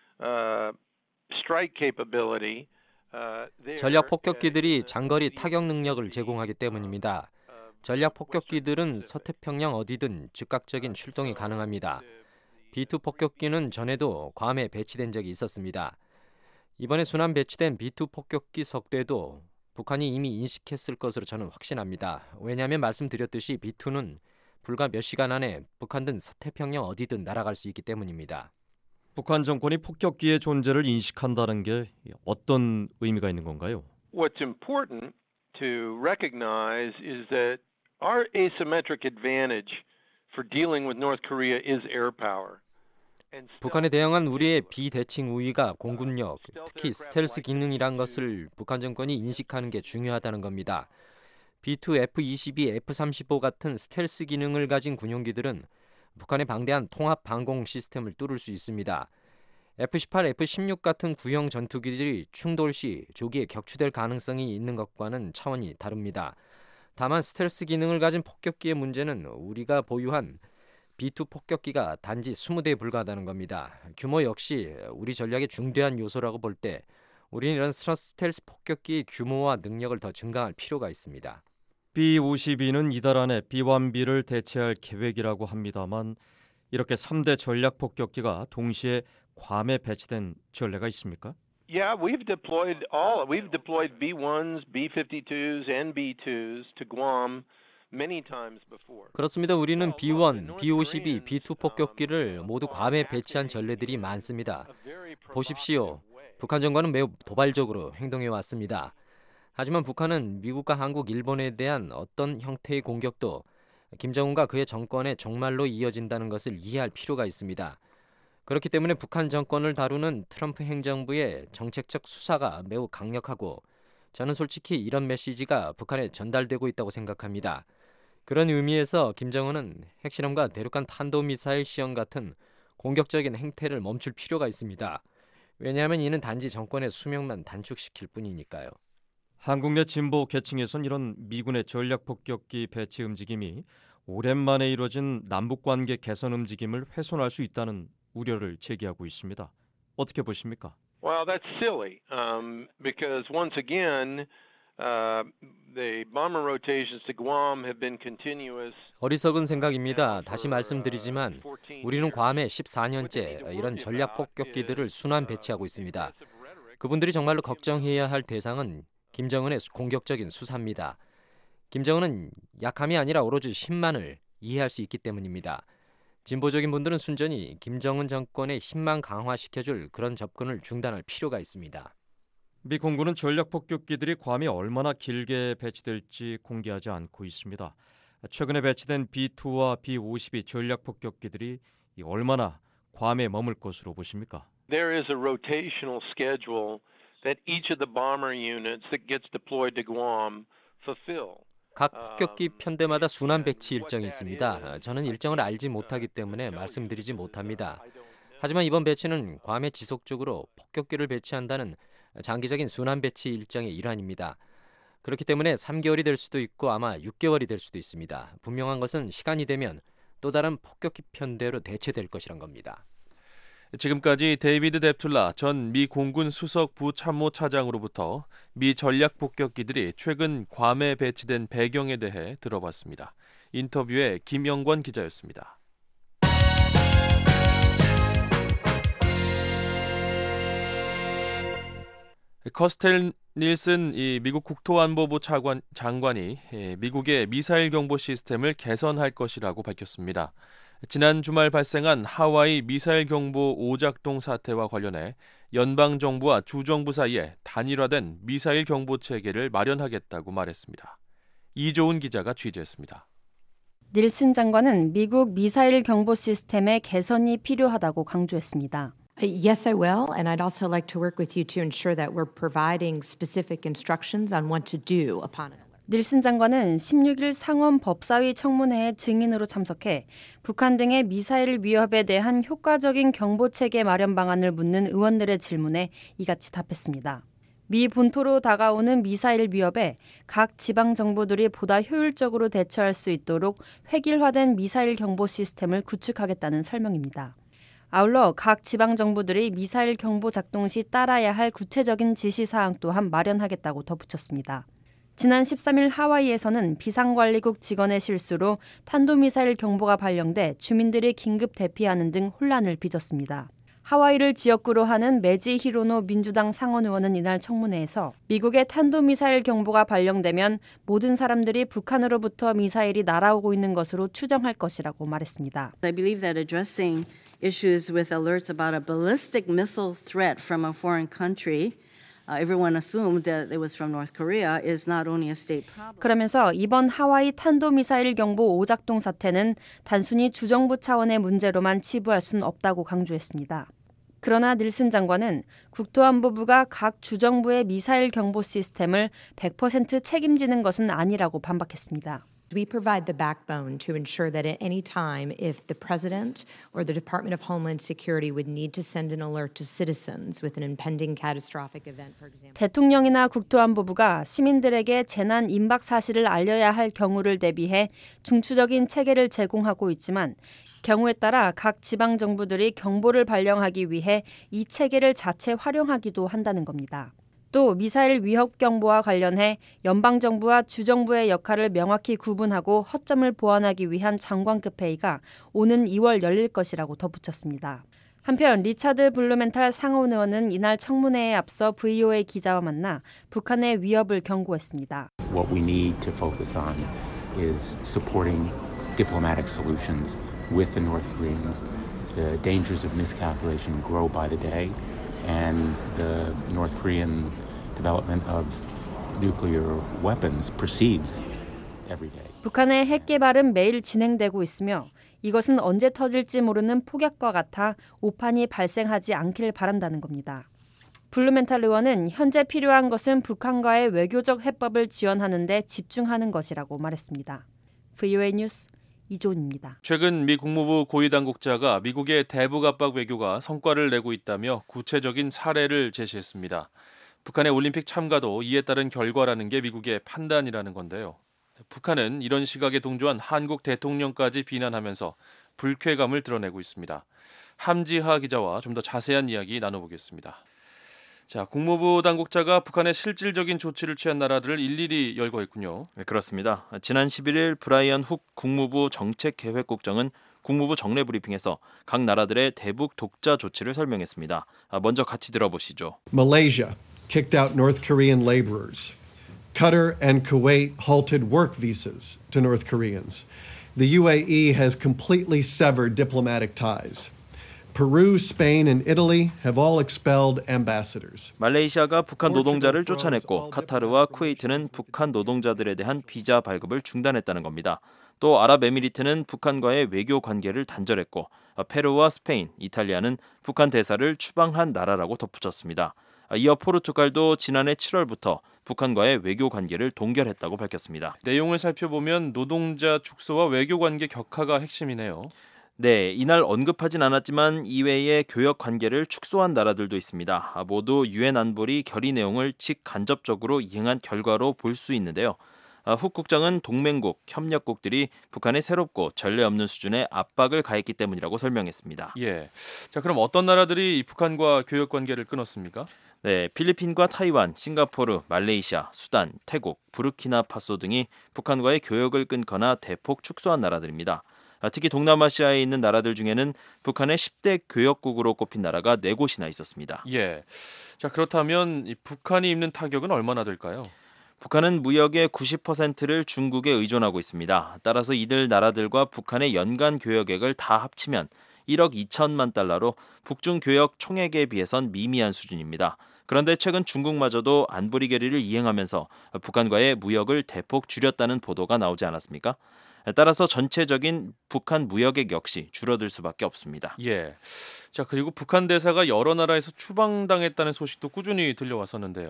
strike capability. 전략 폭격기들이 장거리 타격 능력을 제공하기 때문입니다. 전략 폭격기들은 서태평양 어디든 즉각적인 출동이 가능합니다. B2 폭격기는 전에도 괌에 배치된 적이 있었습니다. 이번에 순환 배치된 B2 폭격기 석대도 북한이 이미 인식했을 것으로 저는 확신합니다. 왜냐하면 말씀드렸듯이 B2는 불과 몇 시간 안에 북한든 서태평양 어디든 날아갈 수 있기 때문입니다. 북한 정권이 폭격기의 존재를 인식한다는 게 어떤 의미가 있는 건가요? What's important to recognize is that our asymmetric advantage for dealing with North Korea is air power. 북한에 대응한 우리의 비대칭 우위가 공군력, 특히 스텔스 기능이란 것을 북한 정권이 인식하는 게 중요하다는 겁니다. B2, F-22, F-35 같은 스텔스 기능을 가진 군용기들은 북한의 방대한 통합 방공 시스템을 뚫을 수 있습니다. F-18, F-16 같은 구형 전투기들이 충돌 시 조기에 격추될 가능성이 있는 것과는 차원이 다릅니다. 다만 스텔스 기능을 가진 폭격기의 문제는 우리가 보유한 B2 폭격기가 단지 20대에 불과하다는 겁니다. 규모 역시 우리 전략의 중대한 요소라고 볼 때 우리는 이런 스텔스 폭격기의 규모와 능력을 더 증강할 필요가 있습니다. B-52는 이달 안에 B-1B를 대체할 계획이라고 합니다만 이렇게 3대 전략 폭격기가 동시에 괌에 배치된 전례가 있습니까? Yeah, we've deployed B-1s, B-52s, and B-2s to Guam many times before. 그렇습니다. 우리는 B-1, B-52, B-2 폭격기를 모두 괌에 배치한 전례들이 많습니다. 보십시오. 북한 정권은 매우 도발적으로 행동해 왔습니다. 하지만 북한은 미국과 한국, 일본에 대한 어떤 형태의 공격도 김정은과 그의 정권의 종말로 이어진다는 것을 이해할 필요가 있습니다. 그렇기 때문에 북한 정권을 다루는 트럼프 행정부의 정책적 수사가 매우 강력하고 저는 솔직히 이런 메시지가 북한에 전달되고 있다고 생각합니다. 그런 의미에서 김정은은 핵실험과 대륙간 탄도미사일 시험 같은 공격적인 행태를 멈출 필요가 있습니다. 왜냐하면 이는 단지 정권의 수명만 단축시킬 뿐이니까요. 한국 내 진보 계층에선 이런 미군의 전략 폭격기 배치 움직임이 오랜만에 이뤄진 남북관계 개선 움직임을 훼손할 수 있다는 우려를 제기하고 있습니다. 어떻게 보십니까? Well, that's silly because once again the bomber rotations to Guam have been continuous. 어리석은 생각입니다. 다시 말씀드리지만 우리는 괌에 14년째 이런 전략 폭격기들을 순환 배치하고 있습니다. 그분들이 정말로 걱정해야 할 대상은 김정은의 공격적인 수사입니다. 김정은은 약함이 아니라 오로지 힘만을 이해할 수 있기 때문입니다. 진보적인 분들은 순전히 김정은 정권의 힘만 강화시켜줄 그런 접근을 중단할 필요가 있습니다. 미 공군은 전략 폭격기들이 괌에 얼마나 길게 배치될지 공개하지 않고 있습니다. 최근에 배치된 B2와 B-52 전략 폭격기들이 얼마나 괌에 머물 것으로 보십니까? There is a rotational schedule that each of the bomber units that gets deployed to Guam fulfill. 각 폭격기 편대마다 순환 배치 일정이 있습니다. 저는 일정을 알지 못하기 때문에 말씀드리지 못합니다. 하지만 이번 배치는 괌에 지속적으로 폭격기를 배치한다는 장기적인 순환 배치 일정의 일환입니다. 그렇기 때문에 3개월이 될 수도 있고 아마 6개월이 될 수도 있습니다. 분명한 것은 시간이 되면 또 다른 폭격기 편대로 대체될 것이란 겁니다. 지금까지 데이비드 뎁툴라 전 미 공군 수석 부참모차장으로부터 미 전략 폭격기들이 최근 괌에 배치된 배경에 대해 들어봤습니다. 인터뷰에 김영권 기자였습니다. 커스텔 닐슨 미국 국토안보부 장관이 미국의 미사일 경보 시스템을 개선할 것이라고 밝혔습니다. 지난 주말 발생한 하와이 미사일 경보 오작동 사태와 관련해 연방정부와 주정부 사이에 단일화된 미사일 경보 체계를 마련하겠다고 말했습니다. 이조은 기자가 취재했습니다. 닐슨 장관은 미국 미사일 경보 시스템의 개선이 필요하다고 강조했습니다. Yes, I will, and I'd also like to work with you to ensure that we're providing specific instructions on what to do upon it. 닐슨 장관은 16일 상원 법사위 청문회에 증인으로 참석해 북한 등의 미사일 위협에 대한 효과적인 경보체계 마련 방안을 묻는 의원들의 질문에 이같이 답했습니다. 미 본토로 다가오는 미사일 위협에 각 지방 정부들이 보다 효율적으로 대처할 수 있도록 획일화된 미사일 경보 시스템을 구축하겠다는 설명입니다. 아울러 각 지방 정부들이 미사일 경보 작동 시 따라야 할 구체적인 지시사항 또한 마련하겠다고 덧붙였습니다. 지난 13일 하와이에서는 비상관리국 직원의 실수로 탄도미사일 경보가 발령돼 주민들이 긴급 대피하는 등 혼란을 빚었습니다. 하와이를 지역구로 하는 메지 히로노 민주당 상원 의원은 이날 청문회에서 미국의 탄도미사일 경보가 발령되면 모든 사람들이 북한으로부터 미사일이 날아오고 있는 것으로 추정할 것이라고 말했습니다. I believe that addressing issues with alerts about a ballistic missile threat from a foreign country everyone assumed that it was from North Korea is not only a state problem. 그러면서 이번 하와이 탄도미사일 경보 오작동 사태는 단순히 주정부 차원의 문제로만 치부할 수는 없다고 강조했습니다. 그러나 닐슨 장관은 국토안보부가 각 주정부의 미사일 경보 시스템을 100% 책임지는 것은 아니라고 반박했습니다. We provide the backbone to ensure that at any time, if the President or the Department of Homeland Security would need to send an alert to citizens with an impending catastrophic event, for example. 대통령이나 국토안보부가 시민들에게 재난 임박 사실을 알려야 할 경우를 대비해 중추적인 체계를 제공하고 있지만 경우에 따라 각 지방 정부들이 경보를 발령하기 위해 이 체계를 자체 활용하기도 한다는 겁니다. 또 미사일 위협 경보와 관련해 연방정부와 주정부의 역할을 명확히 구분하고 허점을 보완하기 위한 장관급 회의가 오는 2월 열릴 것이라고 덧붙였습니다. 한편 리차드 블루멘탈 상원 의원은 이날 청문회에 앞서 VOA 기자와 만나 북한의 위협을 경고했습니다. What we need to focus on is supporting diplomatic solutions with the North Koreans. The dangers of miscalculation grow by the day. And the North Korean development of nuclear weapons proceeds every day. 북한의 핵 개발은 매일 진행되고 있으며 이것은 언제 터질지 모르는 폭약과 같아 오판이 발생하지 않기를 바란다는 겁니다. 블루멘탈 의원은 현재 필요한 것은 북한과의 외교적 해법을 지원하는 데 집중하는 것이라고 말했습니다. VOA 뉴스 이조은입니다. 최근 미 국무부 고위 당국자가 미국의 대북 압박 외교가 성과를 내고 있다며 구체적인 사례를 제시했습니다. 북한의 올림픽 참가도 이에 따른 결과라는 게 미국의 판단이라는 건데요. 북한은 이런 시각에 동조한 한국 대통령까지 비난하면서 불쾌감을 드러내고 있습니다. 함지하 기자와 좀 더 자세한 이야기 나눠보겠습니다. 자, 국무부 당국자가 북한의 실질적인 조치를 취한 나라들을 일일이 열거했군요. 네, 그렇습니다. 지난 11일 브라이언 훅 국무부 정책계획국장은 국무부 정례 브리핑에서 각 나라들의 대북 독자 조치를 설명했습니다. 먼저 같이 들어보시죠. Malaysia kicked out North Korean laborers. Qatar and Kuwait halted work visas to North Koreans. The UAE has completely severed diplomatic ties. Peru, Spain, and Italy have all expelled ambassadors. 말레이시아가 북한 노동자를 쫓아냈고 카타르와 쿠웨이트는 북한 노동자들에 대한 비자 발급을 중단했다는 겁니다. 또 아랍에미리트는 북한과의 외교 관계를 단절했고 페루와 스페인, 이탈리아는 북한 대사를 추방한 나라라고 덧붙였습니다. 이어 포르투갈도 지난해 7월부터 북한과의 외교 관계를 동결했다고 밝혔습니다. 내용을 살펴보면 노동자 축소와 외교 관계 격화가 핵심이네요. 네, 이날 언급하진 않았지만 이외에 교역 관계를 축소한 나라들도 있습니다. 모두 유엔 안보리 결의 내용을 직간접적으로 이행한 결과로 볼 수 있는데요. 훅 국장은 동맹국, 협력국들이 북한에 새롭고 전례 없는 수준의 압박을 가했기 때문이라고 설명했습니다. 예. 자, 그럼 어떤 나라들이 북한과 교역 관계를 끊었습니까? 네, 필리핀과 타이완, 싱가포르, 말레이시아, 수단, 태국, 부르키나파소 등이 북한과의 교역을 끊거나 대폭 축소한 나라들입니다. 특히 동남아시아에 있는 나라들 중에는 북한의 10대 교역국으로 꼽힌 나라가 4곳이나 있었습니다. 예. 자, 그렇다면 이 북한이 입는 타격은 얼마나 될까요? 북한은 무역의 90%를 중국에 의존하고 있습니다. 따라서 이들 나라들과 북한의 연간 교역액을 다 합치면 1억 2천만 달러로 북중 교역 총액에 비해선 미미한 수준입니다. 그런데 최근 중국마저도 안보리 결의를 이행하면서 북한과의 무역을 대폭 줄였다는 보도가 나오지 않았습니까? 따라서 전체적인 북한 무역액 역시 줄어들 수밖에 없습니다. 예. 자, 그리고 북한 대사가 여러 나라에서 추방당했다는 소식도 꾸준히 들려왔었는데요.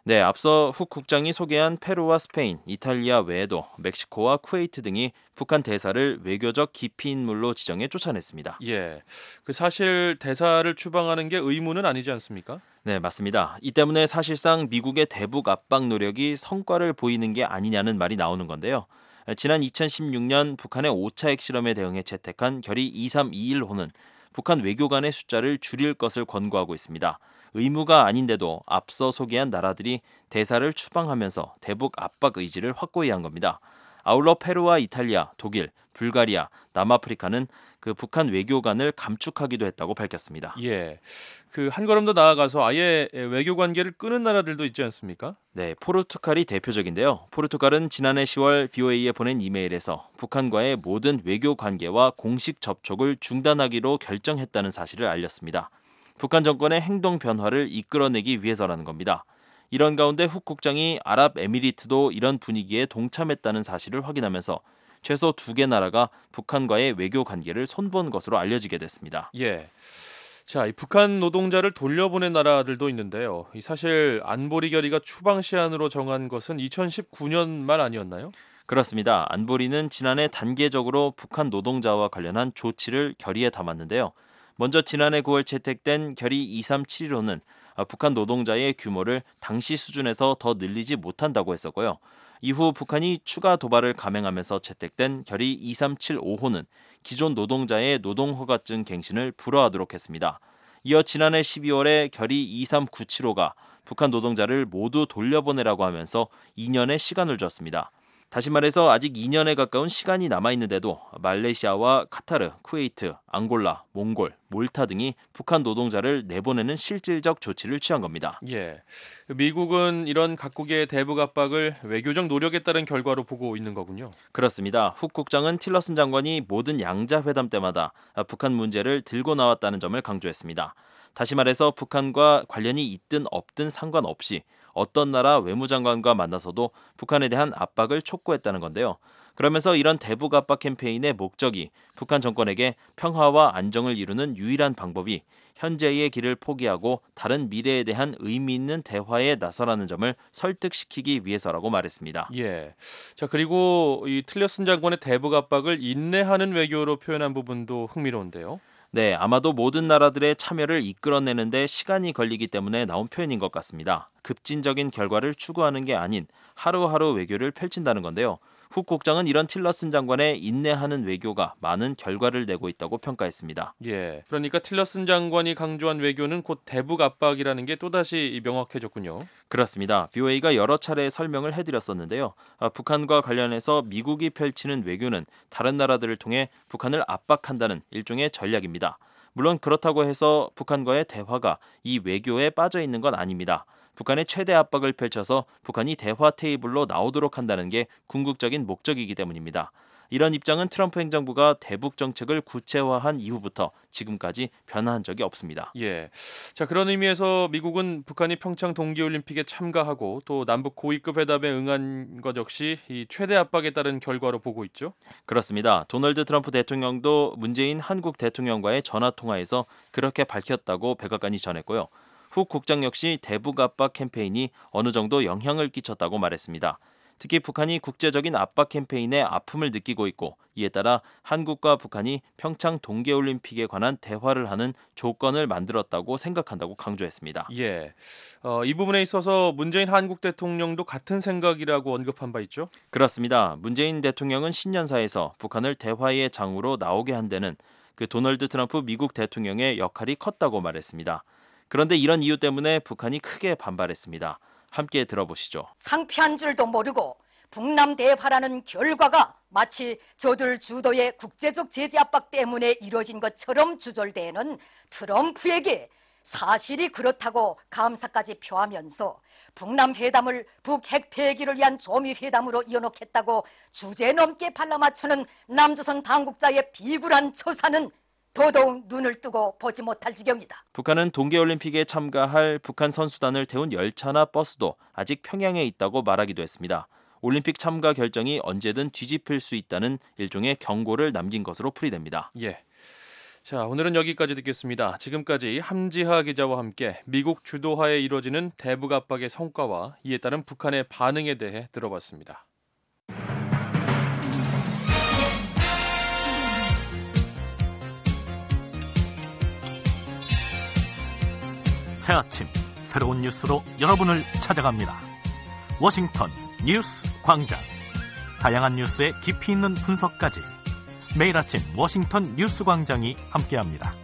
네, 앞서 훅 국장이 소개한 페루와 스페인, 이탈리아 외에도 멕시코와 쿠웨이트 등이 북한 대사를 외교적 기피 인물로 지정해 쫓아냈습니다. 예, 그 사실 대사를 추방하는 게 의무는 아니지 않습니까? 네, 맞습니다. 이 때문에 사실상 미국의 대북 압박 노력이 성과를 보이는 게 아니냐는 말이 나오는 건데요. 지난 2016년 북한의 5차 핵실험에 대응해 채택한 결의 2321호는 북한 외교관의 숫자를 줄일 것을 권고하고 있습니다. 의무가 아닌데도 앞서 소개한 나라들이 대사를 추방하면서 대북 압박 의지를 확고히 한 겁니다. 아울러 페루와 이탈리아, 독일, 불가리아, 남아프리카는 그 북한 외교관을 감축하기도 했다고 밝혔습니다. 예, 그 한 걸음 더 나아가서 아예 외교 관계를 끊은 나라들도 있지 않습니까? 네, 포르투갈이 대표적인데요. 포르투갈은 지난해 10월 BOA에 보낸 이메일에서 북한과의 모든 외교 관계와 공식 접촉을 중단하기로 결정했다는 사실을 알렸습니다. 북한 정권의 행동 변화를 이끌어내기 위해서라는 겁니다. 이런 가운데 훅 국장이 아랍에미리트도 이런 분위기에 동참했다는 사실을 확인하면서 최소 2개 나라가 북한과의 외교 관계를 손본 것으로 알려지게 됐습니다. 예. 자, 이 북한 노동자를 돌려보낸 나라들도 있는데요. 이 사실 안보리 결의가 추방 시한으로 정한 것은 2019년 말 아니었나요? 그렇습니다. 안보리는 지난해 단계적으로 북한 노동자와 관련한 조치를 결의에 담았는데요. 먼저 지난해 9월 채택된 결의 2371호는 북한 노동자의 규모를 당시 수준에서 더 늘리지 못한다고 했었고요. 이후 북한이 추가 도발을 감행하면서 채택된 결의 2375호는 기존 노동자의 노동허가증 갱신을 불허하도록 했습니다. 이어 지난해 12월에 결의 2397호가 북한 노동자를 모두 돌려보내라고 하면서 2년의 시간을 줬습니다. 다시 말해서 아직 2년에 가까운 시간이 남아있는데도 말레이시아와 카타르, 쿠웨이트, 앙골라, 몽골, 몰타 등이 북한 노동자를 내보내는 실질적 조치를 취한 겁니다. 예, 미국은 이런 각국의 대북 압박을 외교적 노력에 따른 결과로 보고 있는 거군요. 그렇습니다. 훅 국장은 틸러슨 장관이 모든 양자회담 때마다 북한 문제를 들고 나왔다는 점을 강조했습니다. 다시 말해서 북한과 관련이 있든 없든 상관없이 어떤 나라 외무장관과 만나서도 북한에 대한 압박을 촉구했다는 건데요. 그러면서 이런 대북 압박 캠페인의 목적이 북한 정권에게 평화와 안정을 이루는 유일한 방법이 현재의 길을 포기하고 다른 미래에 대한 의미 있는 대화에 나서라는 점을 설득시키기 위해서라고 말했습니다. 예. 자, 그리고 이 틸러슨 장관의 대북 압박을 인내하는 외교로 표현한 부분도 흥미로운데요. 네, 아마도 모든 나라들의 참여를 이끌어내는데 시간이 걸리기 때문에 나온 표현인 것 같습니다. 급진적인 결과를 추구하는 게 아닌 하루하루 외교를 펼친다는 건데요. 훅 국장은 이런 틸러슨 장관의 인내하는 외교가 많은 결과를 내고 있다고 평가했습니다. 예, 그러니까 틸러슨 장관이 강조한 외교는 곧 대북 압박이라는 게 또다시 명확해졌군요. 그렇습니다. BOA가 여러 차례 설명을 해드렸었는데요. 북한과 관련해서 미국이 펼치는 외교는 다른 나라들을 통해 북한을 압박한다는 일종의 전략입니다. 물론 그렇다고 해서 북한과의 대화가 이 외교에 빠져 있는 건 아닙니다. 북한의 최대 압박을 펼쳐서 북한이 대화 테이블로 나오도록 한다는 게 궁극적인 목적이기 때문입니다. 이런 입장은 트럼프 행정부가 대북 정책을 구체화한 이후부터 지금까지 변화한 적이 없습니다. 예. 자, 그런 의미에서 미국은 북한이 평창 동계올림픽에 참가하고 또 남북 고위급 회담에 응한 것 역시 이 최대 압박에 따른 결과로 보고 있죠. 그렇습니다. 도널드 트럼프 대통령도 문재인 한국 대통령과의 전화 통화에서 그렇게 밝혔다고 백악관이 전했고요. 훅 국장 역시 대북 압박 캠페인이 어느 정도 영향을 끼쳤다고 말했습니다. 특히 북한이 국제적인 압박 캠페인에 아픔을 느끼고 있고 이에 따라 한국과 북한이 평창 동계올림픽에 관한 대화를 하는 조건을 만들었다고 생각한다고 강조했습니다. 예, 이 부분에 있어서 문재인 한국 대통령도 같은 생각이라고 언급한 바 있죠? 그렇습니다. 문재인 대통령은 신년사에서 북한을 대화의 장으로 나오게 한 데는 그 도널드 트럼프 미국 대통령의 역할이 컸다고 말했습니다. 그런데 이런 이유 때문에 북한이 크게 반발했습니다. 함께 들어보시죠. 창피한 줄도 모르고 북남 대화라는 결과가 마치 저들 주도의 국제적 제재 압박 때문에 이루어진 것처럼 주절되는 트럼프에게 사실이 그렇다고 감사까지 표하면서 북남 회담을 북핵 폐기를 위한 조미 회담으로 이어놓겠다고 주제넘게 발라맞추는 남조선 당국자의 비굴한 처사는 더더욱 눈을 뜨고 보지 못할 지경이다. 북한은 동계올림픽에 참가할 북한 선수단을 태운 열차나 버스도 아직 평양에 있다고 말하기도 했습니다. 올림픽 참가 결정이 언제든 뒤집힐 수 있다는 일종의 경고를 남긴 것으로 풀이됩니다. 예. 자, 오늘은 여기까지 듣겠습니다. 지금까지 함지하 기자와 함께 미국 주도하에 이루어지는 대북 압박의 성과와 이에 따른 북한의 반응에 대해 들어봤습니다. 새 아침 새로운 뉴스로 여러분을 찾아갑니다. 워싱턴 뉴스 광장. 다양한 뉴스의 깊이 있는 분석까지 매일 아침 워싱턴 뉴스 광장이 함께합니다.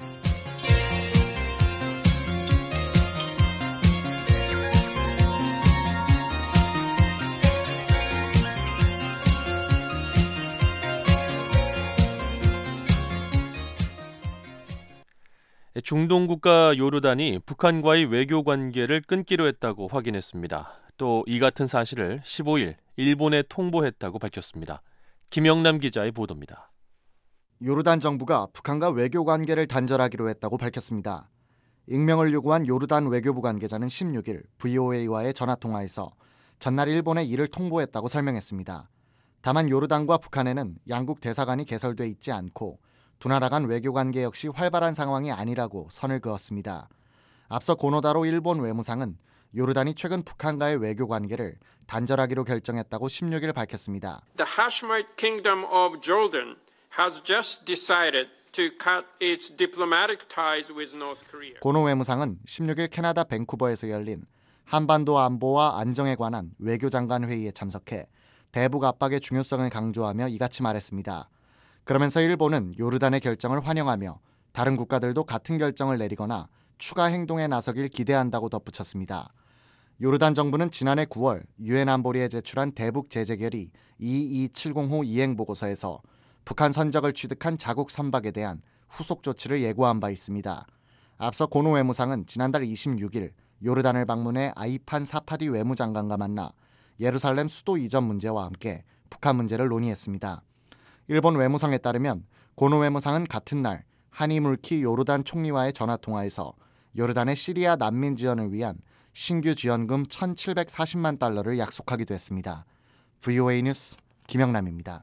중동 국가 요르단이 북한과의 외교 관계를 끊기로 했다고 확인했습니다. 또 이 같은 사실을 15일 일본에 통보했다고 밝혔습니다. 김영남 기자의 보도입니다. 요르단 정부가 북한과 외교 관계를 단절하기로 했다고 밝혔습니다. 익명을 요구한 요르단 외교부 관계자는 16일 VOA와의 전화통화에서 전날 일본에 이를 통보했다고 설명했습니다. 다만 요르단과 북한에는 양국 대사관이 개설돼 있지 않고 두 나라 간 외교 관계 역시 활발한 상황이 아니라고 선을 그었습니다. 앞서 고노다로 일본 외무상은 요르단이 최근 북한과의 외교 관계를 단절하기로 결정했다고 16일 밝혔습니다. The Hashemite Kingdom of Jordan has just decided to cut its diplomatic ties with North Korea. 고노 외무상은 16일 캐나다 밴쿠버에서 열린 한반도 안보와 안정에 관한 외교장관 회의에 참석해 대북 압박의 중요성을 강조하며 이같이 말했습니다. 그러면서 일본은 요르단의 결정을 환영하며 다른 국가들도 같은 결정을 내리거나 추가 행동에 나서길 기대한다고 덧붙였습니다. 요르단 정부는 지난해 9월 유엔 안보리에 제출한 대북 제재 결의 2270호 이행 보고서에서 북한 선적을 취득한 자국 선박에 대한 후속 조치를 예고한 바 있습니다. 앞서 고노 외무상은 지난달 26일 요르단을 방문해 아이판 사파디 외무장관과 만나 예루살렘 수도 이전 문제와 함께 북한 문제를 논의했습니다. 일본 외무성에 따르면 고노 외무상은 같은 날 하니 물키 요르단 총리와의 전화통화에서 요르단의 시리아 난민 지원을 위한 신규 지원금 1,740만 달러를 약속하기도 했습니다. VOA 뉴스 김영남입니다.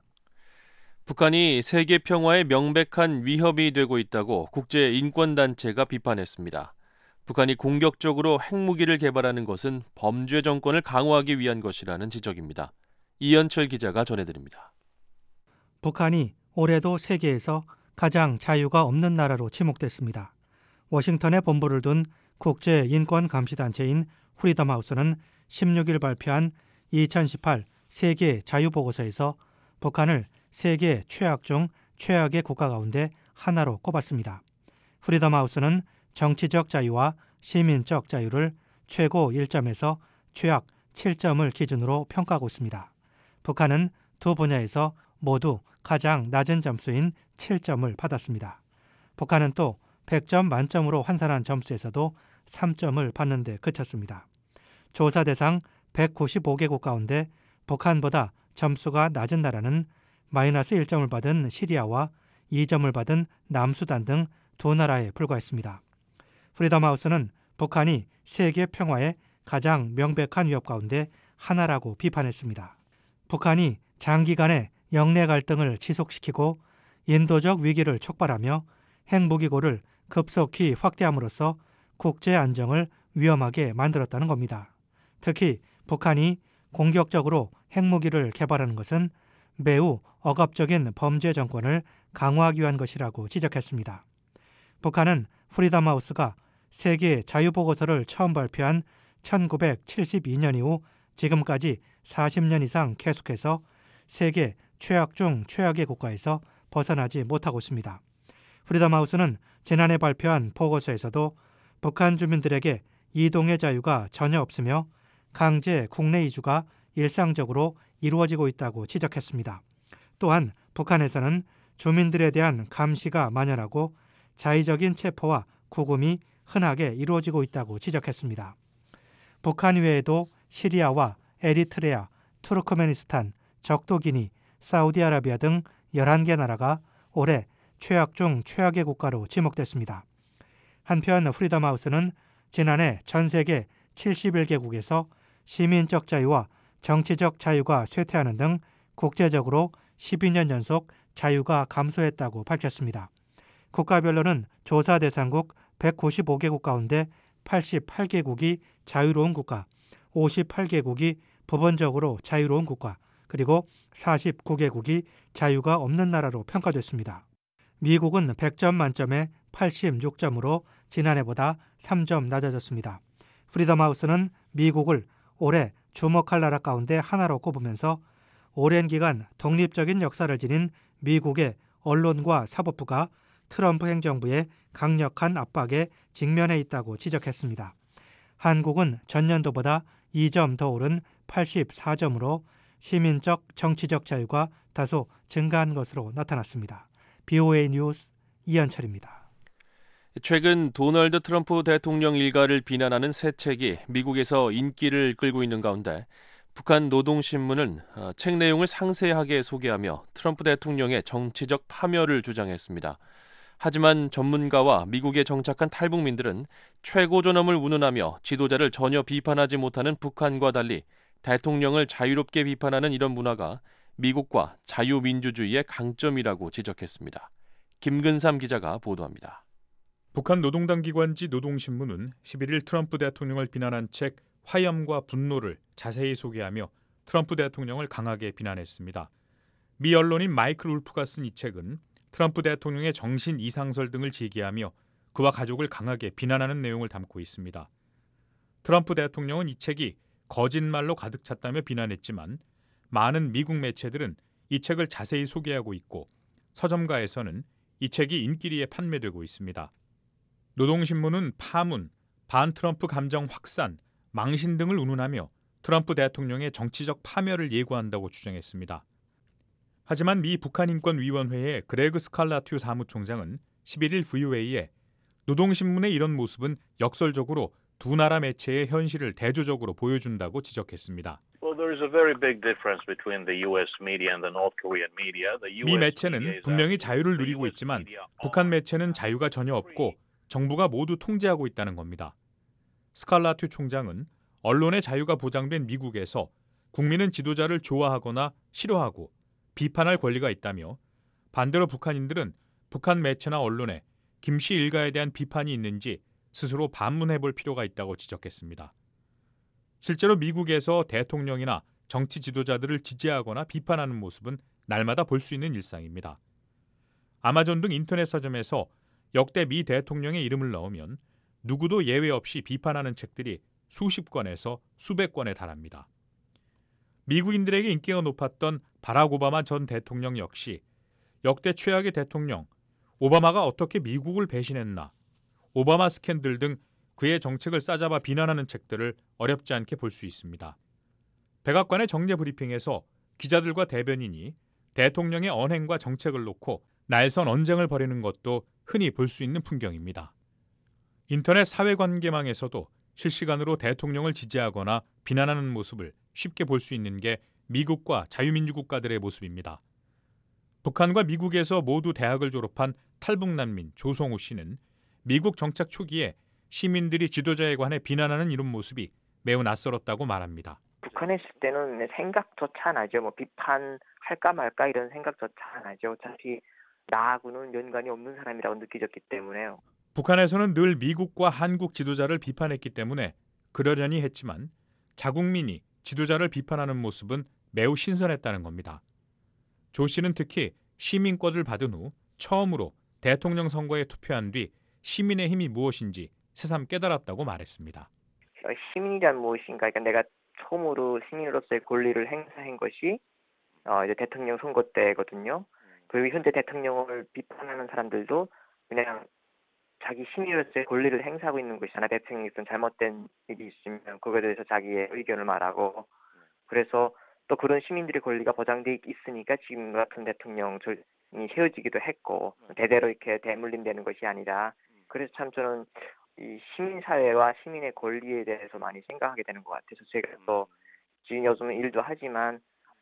북한이 세계 평화에 명백한 위협이 되고 있다고 국제인권단체가 비판했습니다. 북한이 공격적으로 핵무기를 개발하는 것은 범죄 정권을 강화하기 위한 것이라는 지적입니다. 이현철 기자가 전해드립니다. 북한이 올해도 세계에서 가장 자유가 없는 나라로 지목됐습니다. 워싱턴에 본부를 둔 국제인권감시단체인 프리덤하우스는 16일 발표한 2018 세계 자유보고서에서 북한을 세계 최악 중 최악의 국가 가운데 하나로 꼽았습니다. 프리덤하우스는 정치적 자유와 시민적 자유를 최고 1점에서 최악 7점을 기준으로 평가하고 있습니다. 북한은 두 분야에서 모두 가장 낮은 점수인 7점을 받았습니다. 북한은 또 100점 만점으로 환산한 점수에서도 3점을 받는 데 그쳤습니다. 조사 대상 195개국 가운데 북한보다 점수가 낮은 나라는 마이너스 1점을 받은 시리아와 2점을 받은 남수단 등 두 나라에 불과했습니다. 프리덤하우스는 북한이 세계 평화에 가장 명백한 위협 가운데 하나라고 비판했습니다. 북한이 장기간의 영내 갈등을 지속시키고 인도적 위기를 촉발하며 핵무기고를 급속히 확대함으로써 국제 안정을 위험하게 만들었다는 겁니다. 특히 북한이 공격적으로 핵무기를 개발하는 것은 매우 억압적인 범죄 정권을 강화하기 위한 것이라고 지적했습니다. 북한은 프리덤하우스가 세계 자유보고서를 처음 발표한 1972년 이후 지금까지 40년 이상 계속해서 세계 최악 중 최악의 국가에서 벗어나지 못하고 있습니다. 프리덤하우스는 지난해 발표한 보고서에서도 북한 주민들에게 이동의 자유가 전혀 없으며 강제 국내 이주가 일상적으로 이루어지고 있다고 지적했습니다. 또한 북한에서는 주민들에 대한 감시가 만연하고 자의적인 체포와 구금이 흔하게 이루어지고 있다고 지적했습니다. 북한 외에도 시리아와 에리트레아, 투르크메니스탄, 적도기니, 사우디아라비아 등 11개 나라가 올해 최악 중 최악의 국가로 지목됐습니다. 한편 프리덤하우스는 지난해 전 세계 71개국에서 시민적 자유와 정치적 자유가 쇠퇴하는 등 국제적으로 12년 연속 자유가 감소했다고 밝혔습니다. 국가별로는 조사 대상국 195개국 가운데 88개국이 자유로운 국가, 58개국이 부분적으로 자유로운 국가, 그리고 49개국이 자유가 없는 나라로 평가됐습니다. 미국은 100점 만점에 86점으로 지난해보다 3점 낮아졌습니다. 프리덤하우스는 미국을 올해 주목할 나라 가운데 하나로 꼽으면서 오랜 기간 독립적인 역사를 지닌 미국의 언론과 사법부가 트럼프 행정부의 강력한 압박에 직면해 있다고 지적했습니다. 한국은 전년도보다 2점 더 오른 84점으로 시민적 정치적 자유가 다소 증가한 것으로 나타났습니다. BOA 뉴스 이현철입니다. 최근 도널드 트럼프 대통령 일가를 비난하는 새 책이 미국에서 인기를 끌고 있는 가운데 북한 노동신문은 책 내용을 상세하게 소개하며 트럼프 대통령의 정치적 파멸을 주장했습니다. 하지만 전문가와 미국에 정착한 탈북민들은 최고 존엄을 운운하며 지도자를 전혀 비판하지 못하는 북한과 달리 대통령을 자유롭게 비판하는 이런 문화가 미국과 자유민주주의의 강점이라고 지적했습니다. 김근삼 기자가 보도합니다. 북한 노동당 기관지 노동신문은 11일 트럼프 대통령을 비난한 책 화염과 분노를 자세히 소개하며 트럼프 대통령을 강하게 비난했습니다. 미 언론인 마이클 울프가 쓴 이 책은 트럼프 대통령의 정신 이상설 등을 제기하며 그와 가족을 강하게 비난하는 내용을 담고 있습니다. 트럼프 대통령은 이 책이 거짓말로 가득 찼다며 비난했지만 많은 미국 매체들은 이 책을 자세히 소개하고 있고 서점가에서는 이 책이 인기리에 판매되고 있습니다. 노동신문은 파문, 반트럼프 감정 확산, 망신 등을 운운하며 트럼프 대통령의 정치적 파멸을 예고한다고 주장했습니다. 하지만 미 북한인권위원회의 그레그 스칼라튜 사무총장은 11일 VOA에 노동신문의 이런 모습은 역설적으로 두 나라 매체의 현실을 대조적으로 보여준다고 지적했습니다. 미 매체는 분명히 자유를 누리고 있지만 북한 매체는 자유가 전혀 없고 정부가 모두 통제하고 있다는 겁니다. 스칼라튜 총장은 언론의 자유가 보장된 미국에서 국민은 지도자를 좋아하거나 싫어하고 비판할 권리가 있다며 반대로 북한인들은 북한 매체나 언론에 김씨 일가에 대한 비판이 있는지 스스로 반문해 볼 필요가 있다고 지적했습니다. 실제로 미국에서 대통령이나 정치 지도자들을 지지하거나 비판하는 모습은 날마다 볼 수 있는 일상입니다. 아마존 등 인터넷 서점에서 역대 미 대통령의 이름을 넣으면 누구도 예외 없이 비판하는 책들이 수십 권에서 수백 권에 달합니다. 미국인들에게 인기가 높았던 바락 오바마 전 대통령 역시 역대 최악의 대통령, 오바마가 어떻게 미국을 배신했나, 오바마 스캔들 등 그의 정책을 싸잡아 비난하는 책들을 어렵지 않게 볼 수 있습니다. 백악관의 정례 브리핑에서 기자들과 대변인이 대통령의 언행과 정책을 놓고 날선 언쟁을 벌이는 것도 흔히 볼 수 있는 풍경입니다. 인터넷 사회관계망에서도 실시간으로 대통령을 지지하거나 비난하는 모습을 쉽게 볼 수 있는 게 미국과 자유민주 국가들의 모습입니다. 북한과 미국에서 모두 대학을 졸업한 탈북난민 조성우 씨는 미국 정착 초기에 시민들이 지도자에 관해 비난하는 이런 모습이 매우 낯설었다고 말합니다. 북한에 있을 때는 생각조차 안 하죠. 비판할까 말까 이런 생각조차 안 하죠. 어차피 나하고는 연관이 없는 사람이라고 느껴졌기 때문에요. 북한에서는 늘 미국과 한국 지도자를 비판했기 때문에 그러려니 했지만 자국민이 지도자를 비판하는 모습은 매우 신선했다는 겁니다. 조 씨는 특히 시민권을 받은 후 처음으로 대통령 선거에 투표한 뒤 시민의 힘이 무엇인지 새삼 깨달았다고 말했습니다. 시민이란 무엇인가? 그러니까 내가 처음으로 시민으로서의 권리를 행사한 것이 이제 대통령 선거 때거든요. 그리고 현재 대통령을 비판하는 사람들도 그냥 자기 시민으로서의 권리를 행사하고 있는 것이잖아. 대통령이 어떤 잘못된 일이 있으면 그거에 대해서 자기의 의견을 말하고, 그래서 또 그런 시민들의 권리가 보장돼 있으니까 지금 같은 대통령이 세워지기도 했고, 대대로 이렇게 대물림되는 것이 아니라, 그래서 참 저는 이 시민사회와 시민의 권리에 대해서 많이 생각하게 되는 것 같아서 제가 또 지금 요즘 일도 하지만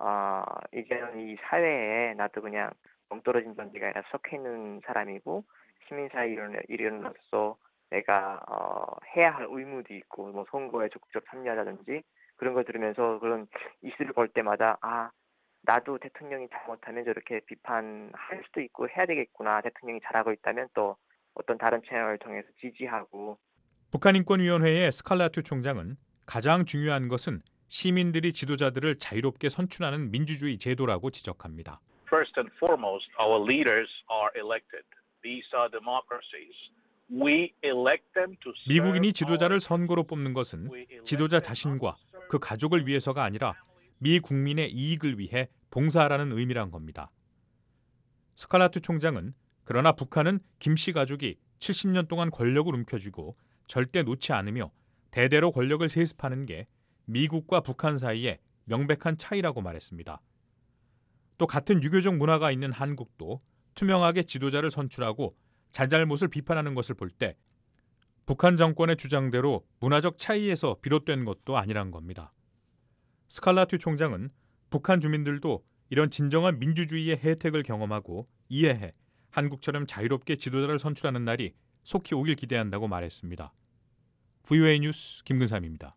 이제는 이 사회에 나도 그냥 멍떨어진 존재가 아니라 속해 있는 사람이고, 시민사회 일원으로서 내가 해야 할 의무도 있고, 선거에 적극적 참여하다든지 그런 걸 들으면서 그런 이슈를 볼 때마다 나도 대통령이 잘못하면 저렇게 비판할 수도 있고 해야 되겠구나. 대통령이 잘하고 있다면 또 어떤 다른 채널을 통해서 지지하고. 북한인권위원회의 스칼라투 총장은 가장 중요한 것은 시민들이 지도자들을 자유롭게 선출하는 민주주의 제도라고 지적합니다. First and foremost, our leaders are elected. These are democracies. We elect them to serve. 미국인이 지도자를 선거로 뽑는 것은 지도자 자신과 그 가족을 위해서가 아니라 미 국민의 이익을 위해 봉사하라는 의미란 겁니다. 스칼라투 총장은 그러나 북한은 김씨 가족이 70년 동안 권력을 움켜쥐고 절대 놓지 않으며 대대로 권력을 세습하는 게 미국과 북한 사이에 명백한 차이라고 말했습니다. 또 같은 유교적 문화가 있는 한국도 투명하게 지도자를 선출하고 잘잘못을 비판하는 것을 볼 때 북한 정권의 주장대로 문화적 차이에서 비롯된 것도 아니란 겁니다. 스칼라투 총장은 북한 주민들도 이런 진정한 민주주의의 혜택을 경험하고 이해해 한국처럼 자유롭게 지도자를 선출하는 날이 속히 오길 기대한다고 말했습니다. VOA 뉴스 김근삼입니다.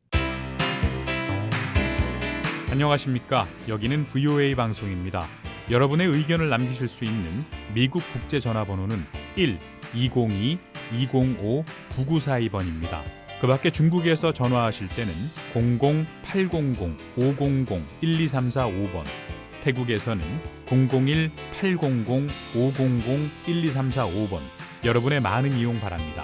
안녕하십니까. 여기는 VOA 방송입니다. 여러분의 의견을 남기실 수 있는 미국 국제전화번호는 1-202-205-9942번입니다. 그 밖에 중국에서 전화하실 때는 00800-500-12345번, 태국에서는 001-800-500-12345번, 여러분의 많은 이용 바랍니다.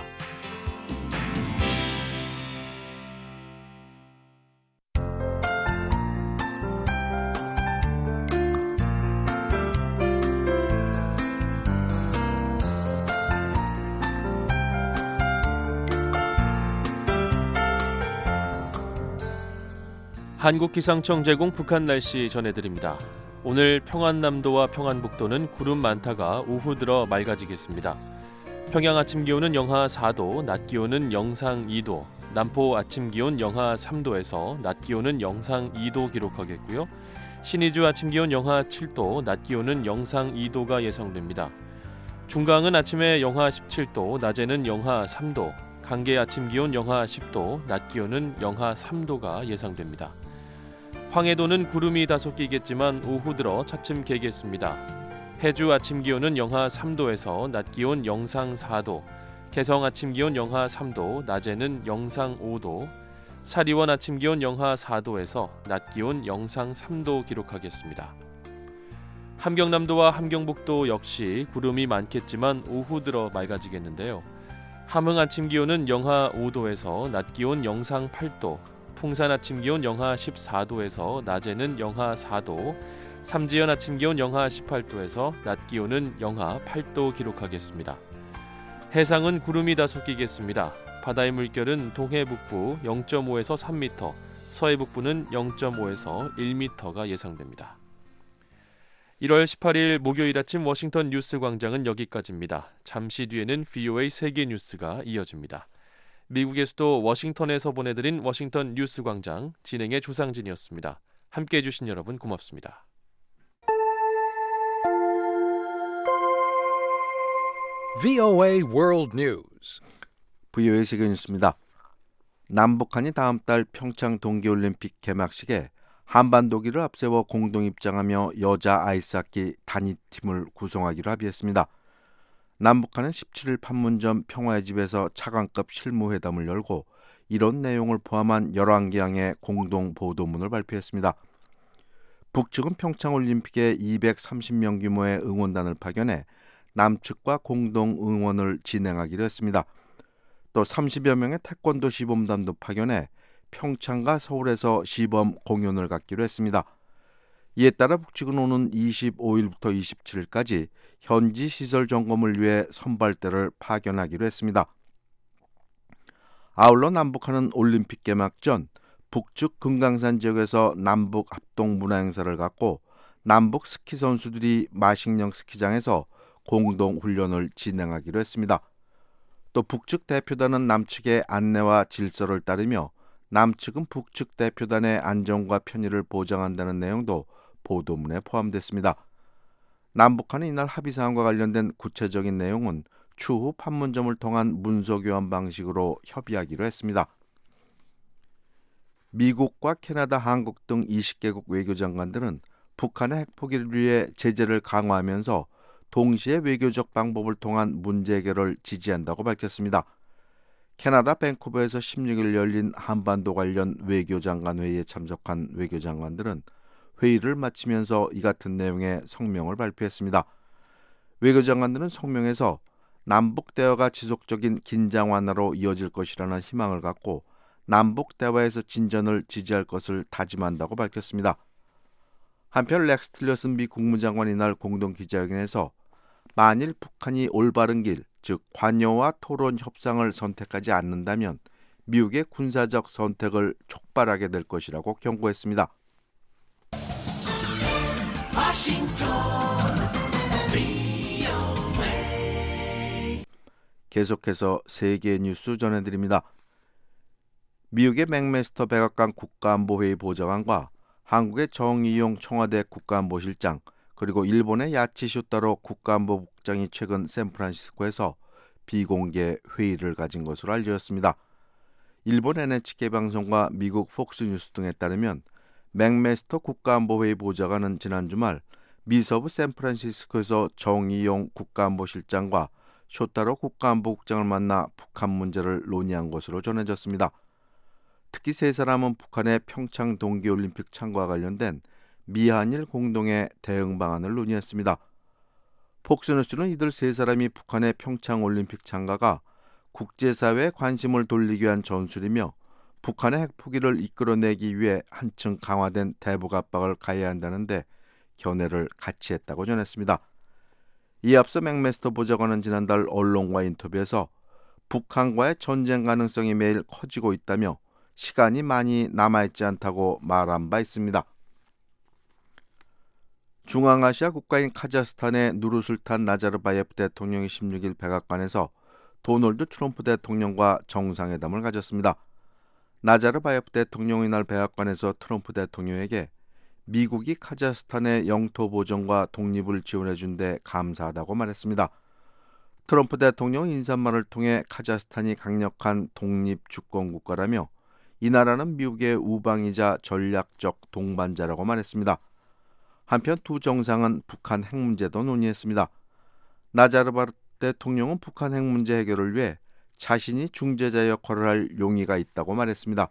한국기상청 제공 북한 날씨 전해드립니다. 오늘 평안남도와 평안북도는 구름 많다가 오후 들어 맑아지겠습니다. 평양 아침 기온은 영하 4도, 낮 기온은 영상 2도, 남포 아침 기온 영하 3도에서 낮 기온은 영상 2도 기록하겠고요. 신의주 아침 기온 영하 7도, 낮 기온은 영상 2도가 예상됩니다. 중강은 아침에 영하 17도, 낮에는 영하 3도, 강계 아침 기온 영하 10도, 낮 기온은 영하 3도가 예상됩니다. 황해도는 구름이 다소 끼겠지만 오후 들어 차츰 개겠습니다. 해주 아침 기온은 영하 3도에서 낮 기온 영상 4도, 개성 아침 기온 영하 3도, 낮에는 영상 5도, 사리원 아침 기온 영하 4도에서 낮 기온 영상 3도 기록하겠습니다. 함경남도와 함경북도 역시 구름이 많겠지만 오후 들어 맑아지겠는데요. 함흥 아침 기온은 영하 5도에서 낮 기온 영상 8도, 풍산 아침 기온 영하 14도에서 낮에는 영하 4도, 삼지연 아침 기온 영하 18도에서 낮 기온은 영하 8도 기록하겠습니다. 해상은 구름이 다소 끼겠습니다. 바다의 물결은 동해 북부 0.5에서 3m, 서해 북부는 0.5에서 1m가 예상됩니다. 1월 18일 목요일 아침 워싱턴 뉴스 광장은 여기까지입니다. 잠시 뒤에는 VOA 세계 뉴스가 이어집니다. 미국의 수도 워싱턴에서 보내드린 워싱턴 뉴스 광장, 진행의 조상진이었습니다. 함께해 주신 여러분 고맙습니다. VOA World News. VOA 세계 뉴스입니다. 남북한이 다음 달 평창 동계올림픽 개막식에 한반도기를 앞세워 공동 입장하며 여자 아이스하키 단위팀을 구성하기로 합의했습니다. 남북한은 17일 판문점 평화의 집에서 차관급 실무회담을 열고 이런 내용을 포함한 11개항의 공동 보도문을 발표했습니다. 북측은 평창올림픽에 230명 규모의 응원단을 파견해 남측과 공동 응원을 진행하기로 했습니다. 또 30여 명의 태권도 시범단도 파견해 평창과 서울에서 시범 공연을 갖기로 했습니다. 이에 따라 북측은 오는 25일부터 27일까지 현지 시설 점검을 위해 선발대를 파견하기로 했습니다. 아울러 남북한은 올림픽 개막 전 북측 금강산 지역에서 남북 합동 문화행사를 갖고 남북 스키 선수들이 마식령 스키장에서 공동 훈련을 진행하기로 했습니다. 또 북측 대표단은 남측의 안내와 질서를 따르며 남측은 북측 대표단의 안전과 편의를 보장한다는 내용도 보도문에 포함됐습니다. 남북한은 이날 합의사항과 관련된 구체적인 내용은 추후 판문점을 통한 문서교환 방식으로 협의하기로 했습니다. 미국과 캐나다, 한국 등 20개국 외교장관들은 북한의 핵포기를 위해 제재를 강화하면서 동시에 외교적 방법을 통한 문제 해결을 지지한다고 밝혔습니다. 캐나다 밴쿠버에서 16일 열린 한반도 관련 외교장관 회의에 참석한 외교장관들은 회의를 마치면서 이 같은 내용의 성명을 발표했습니다. 외교장관들은 성명에서 남북 대화가 지속적인 긴장 완화로 이어질 것이라는 희망을 갖고 남북 대화에서 진전을 지지할 것을 다짐한다고 밝혔습니다. 한편 렉스 틸러슨 미 국무장관이 이날 공동 기자회견에서 만일 북한이 올바른 길, 즉 관여와 토론 협상을 선택하지 않는다면 미국의 군사적 선택을 촉발하게 될 것이라고 경고했습니다. 계속해서 세계 뉴스 전해드립니다. 미국의 맥메스터 백악관 국가안보회의 보좌관과 한국의 정의용 청와대 국가안보실장 그리고 일본의 야치 쇼타로 국가안보국장이 최근 샌프란시스코에서 비공개 회의를 가진 것으로 알려졌습니다. 일본 NHK 방송과 미국 폭스뉴스 등에 따르면 맥메스터 국가안보회의 보좌관은 지난 주말 미서부 샌프란시스코에서 정의용 국가안보실장과 쇼타로 국가안보국장을 만나 북한 문제를 논의한 것으로 전해졌습니다. 특히 세 사람은 북한의 평창 동계올림픽 참가와 관련된 미한일 공동의 대응 방안을 논의했습니다. 폭스뉴스는 이들 세 사람이 북한의 평창올림픽 참가가 국제사회의 관심을 돌리기 위한 전술이며 북한의 핵포기를 이끌어내기 위해 한층 강화된 대북 압박을 가해야 한다는데 견해를 같이 했다고 전했습니다. 이에 앞서 맥메스터 보좌관은 지난달 언론과 인터뷰에서 북한과의 전쟁 가능성이 매일 커지고 있다며 시간이 많이 남아있지 않다고 말한 바 있습니다. 중앙아시아 국가인 카자흐스탄의 누르술탄 나자르바예프 대통령이 16일 백악관에서 도널드 트럼프 대통령과 정상회담을 가졌습니다. 나자르바예프 대통령이 이날 백악관에서 트럼프 대통령에게 미국이 카자흐스탄의 영토 보존과 독립을 지원해준 데 감사하다고 말했습니다. 트럼프 대통령 인사말을 통해 카자흐스탄이 강력한 독립 주권 국가라며 이 나라는 미국의 우방이자 전략적 동반자라고 말했습니다. 한편 두 정상은 북한 핵 문제도 논의했습니다. 나자르바예프 대통령은 북한 핵 문제 해결을 위해 자신이 중재자 역할을 할 용의가 있다고 말했습니다.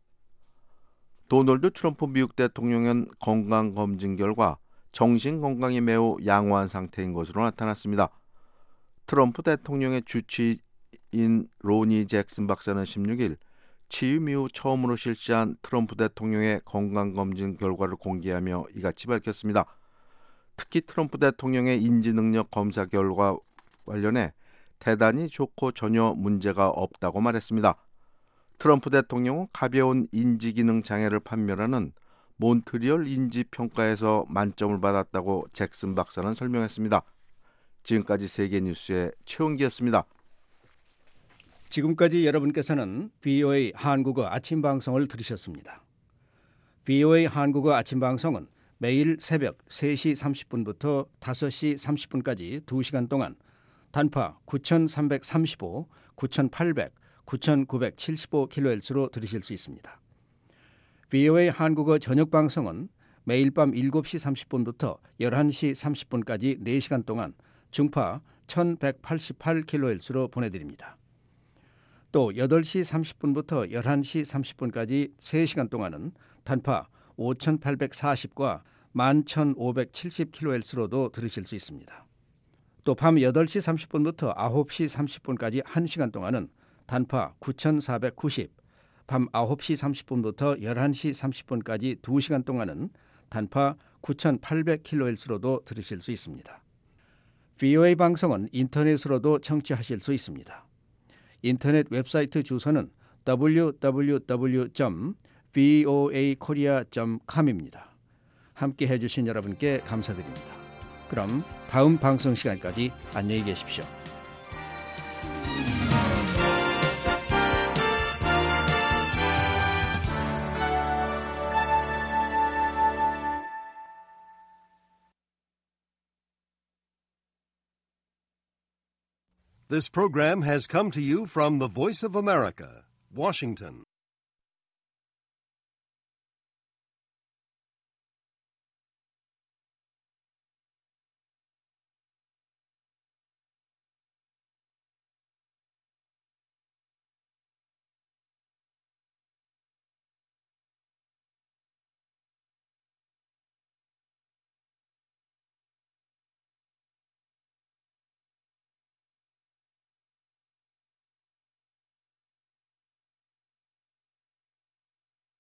도널드 트럼프 미국 대통령은 건강검진 결과 정신건강이 매우 양호한 상태인 것으로 나타났습니다. 트럼프 대통령의 주치인 로니 잭슨 박사는 16일 취임 이후 처음으로 실시한 트럼프 대통령의 건강검진 결과를 공개하며 이같이 밝혔습니다. 특히 트럼프 대통령의 인지능력 검사 결과 관련해 대단히 좋고 전혀 문제가 없다고 말했습니다. 트럼프 대통령은 가벼운 인지기능 장애를 판별하는 몬트리올 인지평가에서 만점을 받았다고 잭슨 박사는 설명했습니다. 지금까지 세계뉴스의 최은기였습니다. 지금까지 여러분께서는 VOA 한국어 아침 방송을 들으셨습니다. VOA 한국어 아침 방송은 매일 새벽 3시 30분부터 5시 30분까지 2시간 동안 단파 9335, 9800, 9975kHz로 들으실 수 있습니다. VOA 한국어 저녁 방송은 매일 밤 7시 30분부터 11시 30분까지 4시간 동안 중파 1188kHz로 보내드립니다. 또 8시 30분부터 11시 30분까지 3시간 동안은 단파 5840과 11570kHz로도 들으실 수 있습니다. 또 밤 8시 30분부터 9시 30분까지 1시간 동안은 단파 9490, 밤 9시 30분부터 11시 30분까지 2시간 동안은 단파 9800kHz로도 들으실 수 있습니다. VOA 방송은 인터넷으로도 청취하실 수 있습니다. 인터넷 웹사이트 주소는 www.voakorea.com입니다. 함께 해주신 여러분께 감사드립니다. 그럼 다음 방송 시간까지 안녕히 계십시오. This program has come to you from the Voice of America, Washington.